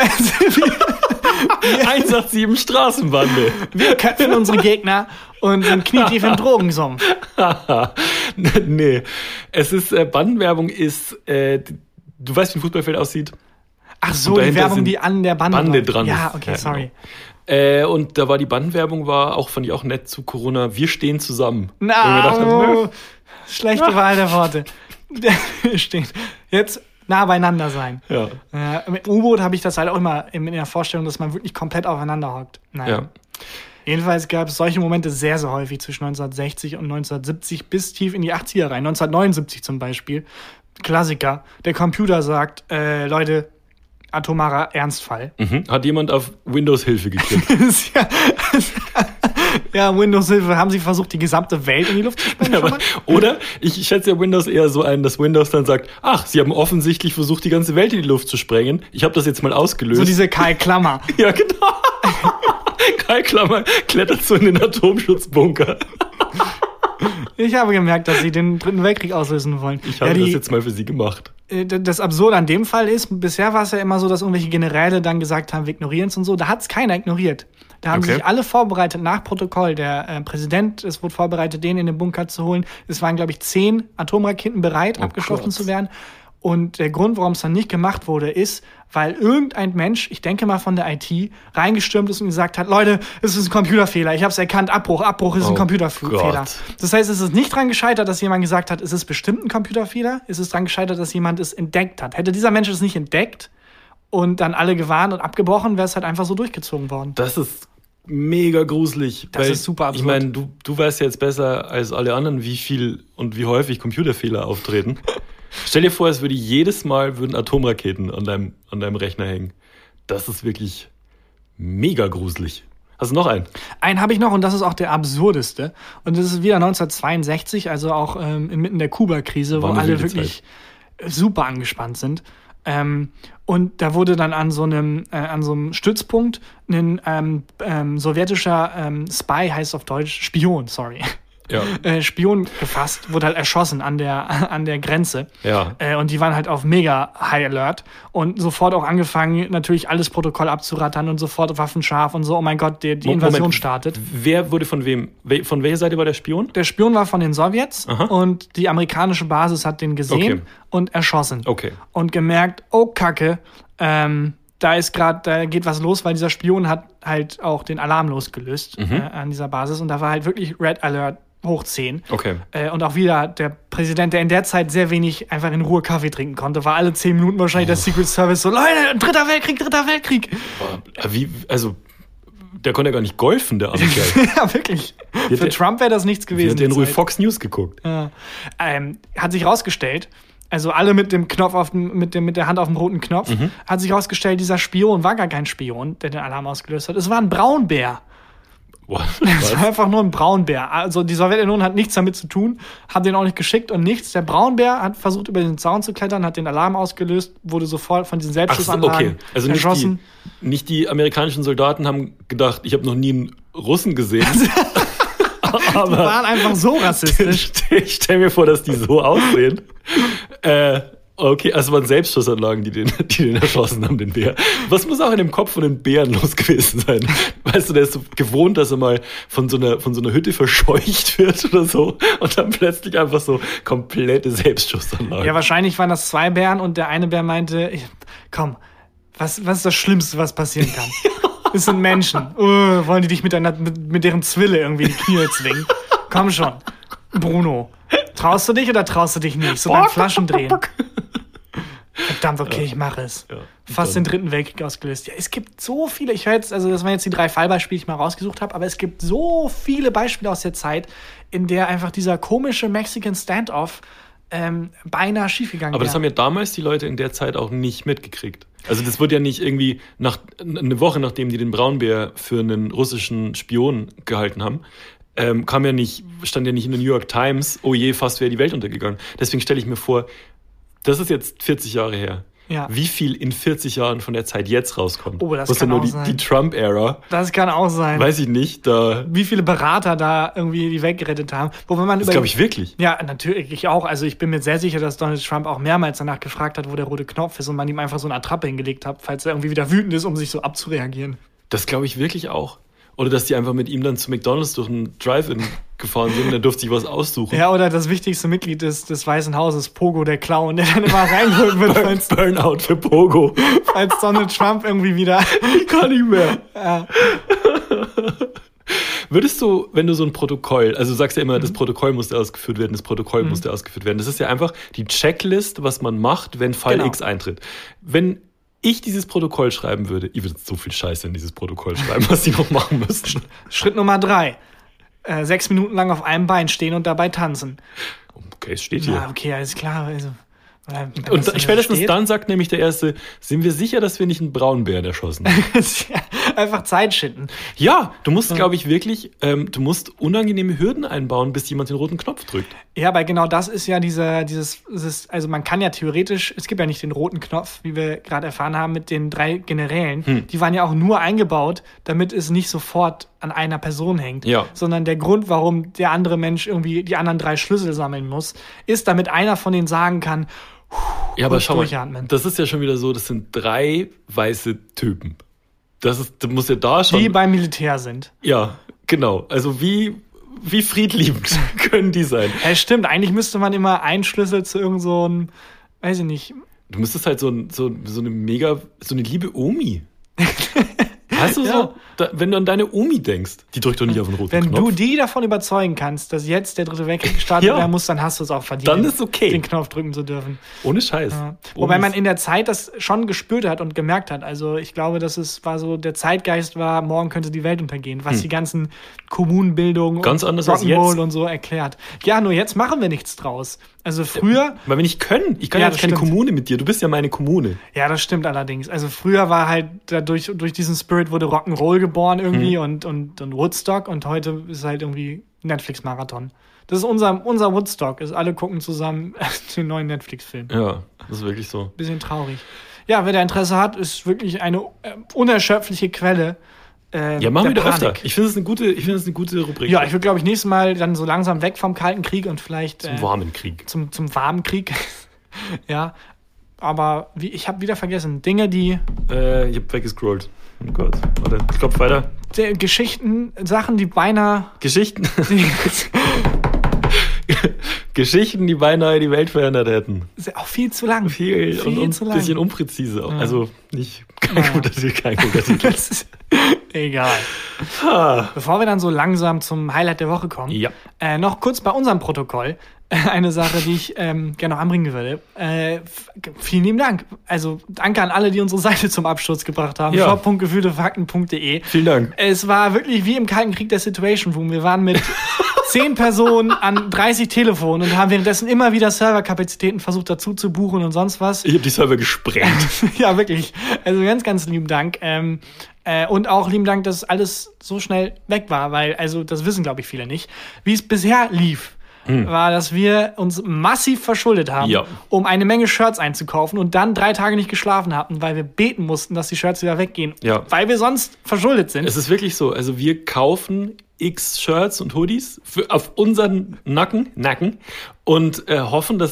eins acht sieben Straßenbande. Wir köpfen unsere Gegner und sind knietief im Drogensumpf. Nee. Es ist, äh, Bandenwerbung ist, äh, du weißt, wie ein Fußballfeld aussieht? Ach so, die Werbung, die an der Bande, Bande dran ist. Ja, okay, ja, sorry. Genau. Äh, und da war die Bandenwerbung, war auch, fand ich auch nett zu Corona, wir stehen zusammen. Na, dachten, schlechte Wahl der Worte. Wir stehen. Jetzt nah beieinander sein. Ja. Äh, mit U-Boot habe ich das halt auch immer in, in der Vorstellung, dass man wirklich komplett aufeinander hockt. Naja. Ja. Jedenfalls gab es solche Momente sehr, sehr häufig zwischen neunzehnhundertsechzig und neunzehnhundertsiebzig bis tief in die achtziger rein. neunzehnhundertneunundsiebzig zum Beispiel. Klassiker. Der Computer sagt, äh, Leute, atomarer Ernstfall. Mhm. Hat jemand auf Windows-Hilfe geklickt? ja, ja, Windows-Hilfe. Haben sie versucht, die gesamte Welt in die Luft zu sprengen? Ja, aber, oder, ich schätze ja Windows eher so ein, dass Windows dann sagt, ach, sie haben offensichtlich versucht, die ganze Welt in die Luft zu sprengen. Ich habe das jetzt mal ausgelöst. So diese Kai Klammer. Ja, genau. Kai Klammer klettert so in den Atomschutzbunker. Ich habe gemerkt, dass sie den Dritten Weltkrieg auslösen wollen. Ich habe ja, die, das jetzt mal für sie gemacht. Das Absurde an dem Fall ist, bisher war es ja immer so, dass irgendwelche Generäle dann gesagt haben, wir ignorieren es und so. Da hat es keiner ignoriert. Da haben okay. sich alle vorbereitet nach Protokoll. Der äh, Präsident, es wurde vorbereitet, den in den Bunker zu holen. Es waren, glaube ich, zehn Atomraketen bereit, oh abgeschossen Gott. zu werden. Und der Grund, warum es dann nicht gemacht wurde, ist, weil irgendein Mensch, ich denke mal von der I T, reingestürmt ist und gesagt hat, Leute, es ist ein Computerfehler, ich habe es erkannt, Abbruch, Abbruch ist oh ein Computerfehler. Gott. Das heißt, es ist nicht dran gescheitert, dass jemand gesagt hat, es ist bestimmt ein Computerfehler, es ist dran gescheitert, dass jemand es entdeckt hat. Hätte dieser Mensch es nicht entdeckt und dann alle gewarnt und abgebrochen, wäre es halt einfach so durchgezogen worden. Das ist mega gruselig. Das weil, ist super absurd. Ich meine, du, du weißt jetzt besser als alle anderen, wie viel und wie häufig Computerfehler auftreten. Stell dir vor, es würde jedes Mal würden Atomraketen an deinem, an deinem Rechner hängen. Das ist wirklich mega gruselig. Hast du noch einen? Einen habe ich noch und das ist auch der absurdeste. Und das ist wieder neunzehnhundertzweiundsechzig, also auch ähm, inmitten der Kuba-Krise, wo alle wirklich Zeit. super angespannt sind. Ähm, und da wurde dann an so einem, äh, an so einem Stützpunkt ein ähm, ähm, sowjetischer ähm, Spy, heißt auf Deutsch, Spion, sorry. Ja. Äh, Spion gefasst, wurde halt erschossen an der, an der Grenze. Ja. Äh, und die waren halt auf mega High Alert und sofort auch angefangen, natürlich alles Protokoll abzurattern und sofort Waffen scharf und so, oh mein Gott, die, die Invasion Moment. startet. Wer wurde von wem? Von welcher Seite war der Spion? Der Spion war von den Sowjets. Aha. Und die amerikanische Basis hat den gesehen okay. und erschossen. Okay. Und gemerkt, oh Kacke, ähm, da ist gerade, da geht was los, weil dieser Spion hat halt auch den Alarm losgelöst mhm. äh, an dieser Basis und da war halt wirklich Red Alert hoch zehn. Okay. Äh, und auch wieder der Präsident, der in der Zeit sehr wenig einfach in Ruhe Kaffee trinken konnte, war alle zehn Minuten wahrscheinlich oh. der Secret Service so, Leute, dritter Weltkrieg, dritter Weltkrieg. Wie, also, der konnte ja gar nicht golfen, der arme Kerl. Ja, wirklich. Für der, Trump wäre das nichts gewesen. Hat den Ruhe Fox News geguckt. Ja. Ähm, hat sich rausgestellt, also alle mit dem Knopf auf dem, mit dem, mit der Hand auf dem roten Knopf, mhm. hat sich rausgestellt, dieser Spion war gar kein Spion, der den Alarm ausgelöst hat. Es war ein Braunbär. What? Es war einfach nur ein Braunbär. Also die Sowjetunion hat nichts damit zu tun, hat den auch nicht geschickt und nichts. Der Braunbär hat versucht, über den Zaun zu klettern, hat den Alarm ausgelöst, wurde sofort von diesen Selbstschussanlagen okay. also nicht erschossen. Die, nicht die amerikanischen Soldaten haben gedacht, ich habe noch nie einen Russen gesehen. Aber die waren einfach so rassistisch. Ich stell mir vor, dass die so aussehen. äh, Okay, also waren Selbstschussanlagen, die den, die den erschossen haben, den Bär. Was muss auch in dem Kopf von den Bären los gewesen sein? Weißt du, der ist so gewohnt, dass er mal von so einer, von so einer Hütte verscheucht wird oder so und dann plötzlich einfach so komplette Selbstschussanlagen. Ja, wahrscheinlich waren das zwei Bären und der eine Bär meinte, komm, was, was ist das Schlimmste, was passieren kann? Das sind Menschen. Uh, wollen die dich mit, deiner, mit, mit deren Zwille irgendwie in die Knie zwingen? Komm schon, Bruno. Traust du dich oder traust du dich nicht? So beim Flaschen drehen. Verdammt, okay, ja. ich mache es. Ja, Fast den dritten Weltkrieg ausgelöst. Ja, es gibt so viele, ich höre jetzt, also das waren jetzt die drei Fallbeispiele, die ich mal rausgesucht habe, aber es gibt so viele Beispiele aus der Zeit, in der einfach dieser komische Mexican Standoff ähm, beinahe schiefgegangen wäre. Aber das haben ja damals die Leute in der Zeit auch nicht mitgekriegt. Also das wurde ja nicht irgendwie nach eine Woche, nachdem die den Braunbär für einen russischen Spion gehalten haben, ähm, kam ja nicht, stand ja nicht in der New York Times, oh je, fast wäre die Welt untergegangen. Deswegen stelle ich mir vor, das ist jetzt vierzig Jahre her. Ja. Wie viel in vierzig Jahren von der Zeit jetzt rauskommt? Oh, das Was kann nur auch die, sein. Die Trump-Ära. Das kann auch sein. Weiß ich nicht. Da Wie viele Berater da irgendwie die Welt gerettet haben. Wo wenn man das glaube ich wirklich. Ja, natürlich, ich auch. Also ich bin mir sehr sicher, dass Donald Trump auch mehrmals danach gefragt hat, wo der rote Knopf ist und man ihm einfach so eine Attrappe hingelegt hat, falls er irgendwie wieder wütend ist, um sich so abzureagieren. Das glaube ich wirklich auch. Oder dass die einfach mit ihm dann zu McDonald's durch einen Drive-In gefahren sind und er durfte sich was aussuchen. Ja, oder das wichtigste Mitglied des, des Weißen Hauses, Pogo, der Clown, der dann immer reingeholt wird. Burn, Burnout für Pogo. Als Donald Trump irgendwie wieder... Ich kann nicht mehr. Ja. Würdest du, wenn du so ein Protokoll, also du sagst ja immer, mhm. das Protokoll musste ausgeführt werden, das Protokoll mhm. musste ausgeführt werden. Das ist ja einfach die Checklist, was man macht, wenn Fall genau. X eintritt. Wenn ich dieses Protokoll schreiben würde, ich würde so viel Scheiße in dieses Protokoll schreiben, was die noch machen müssten. Schritt Nummer drei. Äh, sechs Minuten lang auf einem Bein stehen und dabei tanzen. Okay, es steht hier. Ja, okay, alles klar. Also, äh, und da, spätestens steht. Dann sagt nämlich der Erste, sind wir sicher, dass wir nicht einen Braunbären erschossen haben? Ja, einfach Zeit schinden. Ja, du musst, ja. glaube ich, wirklich, ähm, du musst unangenehme Hürden einbauen, bis jemand den roten Knopf drückt. Ja, weil genau das ist ja dieser, dieses, dieses, also man kann ja theoretisch, es gibt ja nicht den roten Knopf, wie wir gerade erfahren haben, mit den drei Generälen. Hm. Die waren ja auch nur eingebaut, damit es nicht sofort an einer Person hängt. Ja. Sondern der Grund, warum der andere Mensch irgendwie die anderen drei Schlüssel sammeln muss, ist, damit einer von denen sagen kann, ja, aber schau mal, das ist ja schon wieder so, das sind drei weiße Typen. Das ist, das muss ja da schon... Die beim Militär sind. Ja, genau. Also wie, wie friedliebend können die sein? Ja, stimmt. Eigentlich müsste man immer einen Schlüssel zu irgend so einem, weiß ich nicht... Du müsstest halt so, so, so eine mega, so eine liebe Omi. Weißt du ja. so, da, wenn du an deine Omi denkst, die drückt doch nicht auf den roten wenn Knopf. Wenn du die davon überzeugen kannst, dass jetzt der dritte Weltkrieg gestartet ja. werden muss, dann hast du es auch verdient. Dann ist okay. Den Knopf drücken zu dürfen. Ohne Scheiß. Ja. Wobei man in der Zeit das schon gespürt hat und gemerkt hat. Also ich glaube, dass es war so, der Zeitgeist war, morgen könnte die Welt untergehen, was hm. die ganzen Kommunenbildungen Ganz und anders als jetzt. Und so erklärt. Ja, nur jetzt machen wir nichts draus. Also früher... Weil wir nicht können. Ich kann ja, ja keine stimmt. Kommune mit dir. Du bist ja meine Kommune. Ja, das stimmt allerdings. Also früher war halt, dadurch, durch diesen Spirit wurde Rock'n'Roll geboren irgendwie hm. und, und, und Woodstock und heute ist halt irgendwie Netflix-Marathon. Das ist unser, unser Woodstock. Ist, alle gucken zusammen den neuen Netflix-Film. Ja, das ist wirklich so. Bisschen traurig. Ja, wer da Interesse hat, ist wirklich eine äh, unerschöpfliche Quelle. Äh, ja, machen wir wieder öfter. Ich finde es eine gute, ich finde es eine gute Rubrik. Ja, ich würde, glaube ich, nächstes Mal dann so langsam weg vom Kalten Krieg und vielleicht zum äh, warmen Krieg. Zum, zum warmen Krieg. Ja, aber wie, ich habe wieder vergessen, Dinge, die... Äh, ich habe weggescrollt. Oh Gott, warte, ich klopf weiter. Die Geschichten, Sachen, die beinahe... Geschichten? Die Geschichten, die beinahe die Welt verändert hätten. Ist auch viel zu lang. Viel, viel und ein bisschen unpräzise. Ja. Also nicht kein ja. guter Titel, kein guter Titel. Egal. Ah. Bevor wir dann so langsam zum Highlight der Woche kommen, ja. äh, noch kurz bei unserem Protokoll eine Sache, die ich ähm, gerne noch anbringen würde. Äh, f- vielen lieben Dank. Also danke an alle, die unsere Seite zum Absturz gebracht haben. Ja. shop punkt gefühltefakten punkt de. Vielen Dank. Es war wirklich wie im Kalten Krieg der Situation Room. Wir waren mit zehn Personen an dreißig Telefonen und haben währenddessen immer wieder Serverkapazitäten versucht dazu zu buchen und sonst was. Ich habe die Server gesprengt. Ja, wirklich. Also ganz, ganz lieben Dank. Ähm, äh, und auch lieben Dank, dass alles so schnell weg war, weil, also das wissen, glaube ich, viele nicht. Wie es bisher lief, hm. war, dass wir uns massiv verschuldet haben, ja. um eine Menge Shirts einzukaufen und dann drei Tage nicht geschlafen hatten, weil wir beten mussten, dass die Shirts wieder weggehen, ja. weil wir sonst verschuldet sind. Es ist wirklich so, also wir kaufen x Shirts und Hoodies für, auf unseren Nacken, Nacken und äh, hoffen, dass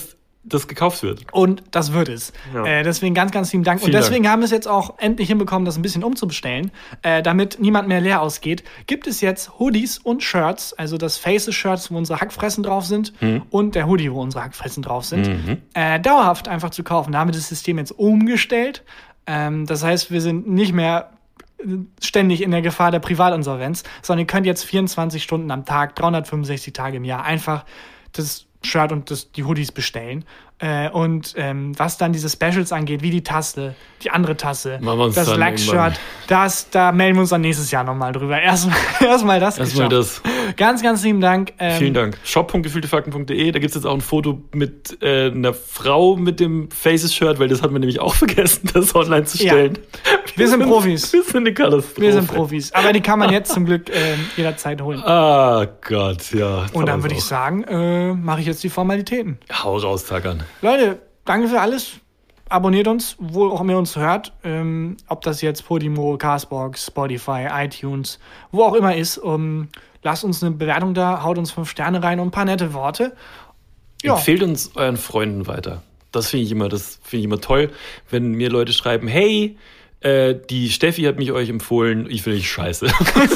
das gekauft wird. Und das wird es. Ja. Äh, deswegen ganz, ganz lieben Dank. Vielen und deswegen Dank. haben wir es jetzt auch endlich hinbekommen, das ein bisschen umzubestellen. Äh, damit niemand mehr leer ausgeht, gibt es jetzt Hoodies und Shirts. Also das Faces-Shirts, wo unsere Hackfressen drauf sind hm. und der Hoodie, wo unsere Hackfressen drauf sind. Mhm. Äh, dauerhaft einfach zu kaufen. Da haben wir das System jetzt umgestellt. Ähm, das heißt, wir sind nicht mehr ständig in der Gefahr der Privatinsolvenz, sondern ihr könnt jetzt vierundzwanzig Stunden am Tag, dreihundertfünfundsechzig Tage im Jahr einfach das Shirt und das, die Hoodies bestellen. Äh, und ähm, was dann diese Specials angeht, wie die Tasse, die andere Tasse, das Lack-Shirt, das, da melden wir uns dann nächstes Jahr nochmal drüber. Erstmal erst mal das Erstmal das. Ganz, ganz lieben Dank. Ähm, Vielen Dank. shop punkt gefühltefakten punkt de, da gibt es jetzt auch ein Foto mit äh, einer Frau mit dem Faces-Shirt, weil das hat man nämlich auch vergessen, das online zu stellen. Ja. Wir sind Profis. Wir sind eine Katastrophe. Wir sind Profis. Aber die kann man jetzt zum Glück äh, jederzeit holen. Ah Gott, ja. Und dann würde ich sagen, äh, mache ich jetzt die Formalitäten. Hau raus, Takan. Leute, danke für alles. Abonniert uns, wo auch immer ihr uns hört. Ähm, ob das jetzt Podimo, Castbox, Spotify, iTunes, wo auch immer ist. Um, lasst uns eine Bewertung da, haut uns fünf Sterne rein und ein paar nette Worte. Ja. Empfehlt uns euren Freunden weiter. Das finde ich immer, das finde ich immer toll, wenn mir Leute schreiben, hey, äh, die Steffi hat mich euch empfohlen, ich finde dich scheiße.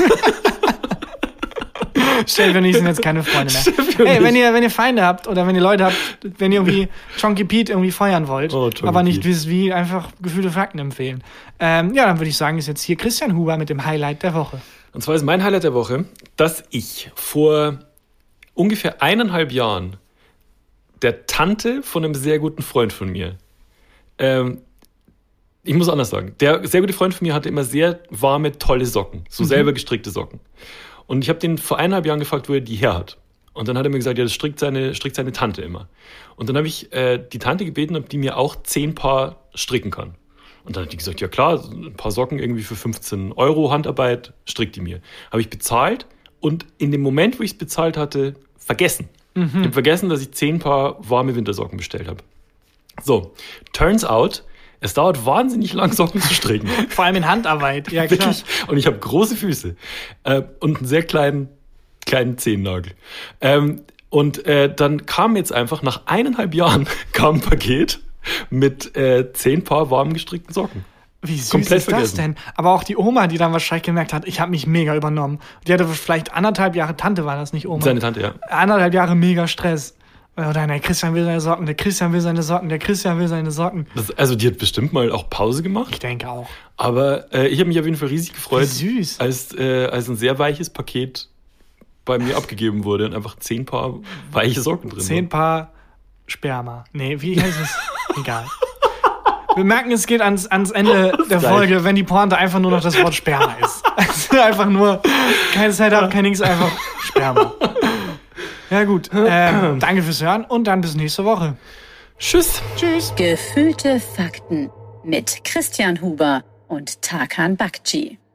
Steffi und ich sind jetzt keine Freunde mehr. Hey, wenn ihr, wenn ihr Feinde habt oder wenn ihr Leute habt, wenn ihr irgendwie Chonky Pete irgendwie feuern wollt, oh, aber nicht wisst wie, einfach gefühlte Fakten empfehlen. Ähm, ja, dann würde ich sagen, ist jetzt hier Christian Huber mit dem Highlight der Woche. Und zwar ist mein Highlight der Woche, dass ich vor ungefähr eineinhalb Jahren der Tante von einem sehr guten Freund von mir, ähm, ich muss anders sagen, der sehr gute Freund von mir hatte immer sehr warme, tolle Socken, so mhm. selber gestrickte Socken. Und ich habe den vor eineinhalb Jahren gefragt, wo er die her hat. Und dann hat er mir gesagt, ja, das strickt seine, strickt seine Tante immer. Und dann habe ich äh, die Tante gebeten, ob die mir auch zehn Paar stricken kann. Und dann hat die gesagt, ja klar, ein paar Socken irgendwie für fünfzehn Euro Handarbeit, strickt die mir. Habe ich bezahlt und in dem Moment, wo ich es bezahlt hatte, vergessen. Mhm. Ich habe vergessen, dass ich zehn Paar warme Wintersocken bestellt habe. So, turns out, es dauert wahnsinnig lang, Socken zu stricken. Vor allem in Handarbeit, ja klar. Wirklich. Und ich habe große Füße äh, und einen sehr kleinen, kleinen Zehennagel. Ähm, und äh, dann kam jetzt einfach, nach eineinhalb Jahren, kam ein Paket mit äh, zehn Paar warm gestrickten Socken. Wie süß Komplett ist vergessen. Das denn? Aber auch die Oma, die dann wahrscheinlich gemerkt hat, ich habe mich mega übernommen. Die hatte vielleicht anderthalb Jahre, Tante war das, nicht Oma. Seine Tante, ja. Anderthalb Jahre mega Stress. Oder der Christian will seine Socken, der Christian will seine Socken, der Christian will seine Socken. Das, also die hat bestimmt mal auch Pause gemacht. Ich denke auch. Aber äh, ich habe mich auf jeden Fall riesig gefreut, Wie süß. Als, äh, als ein sehr weiches Paket bei mir abgegeben wurde und einfach zehn Paar weiche Socken drin waren. Zehn Paar Sperma. Nee, wie heißt es? Egal. Wir merken, es geht ans, ans Ende der Folge, wenn die Pointe einfach nur noch das Wort Sperma ist. Also einfach nur kein Setup, kein Nix, einfach Sperma. Ja gut, ähm, danke fürs Hören und dann bis nächste Woche. Tschüss. Tschüss. Gefühlte Fakten mit Christian Huber und Tarkan Bakci.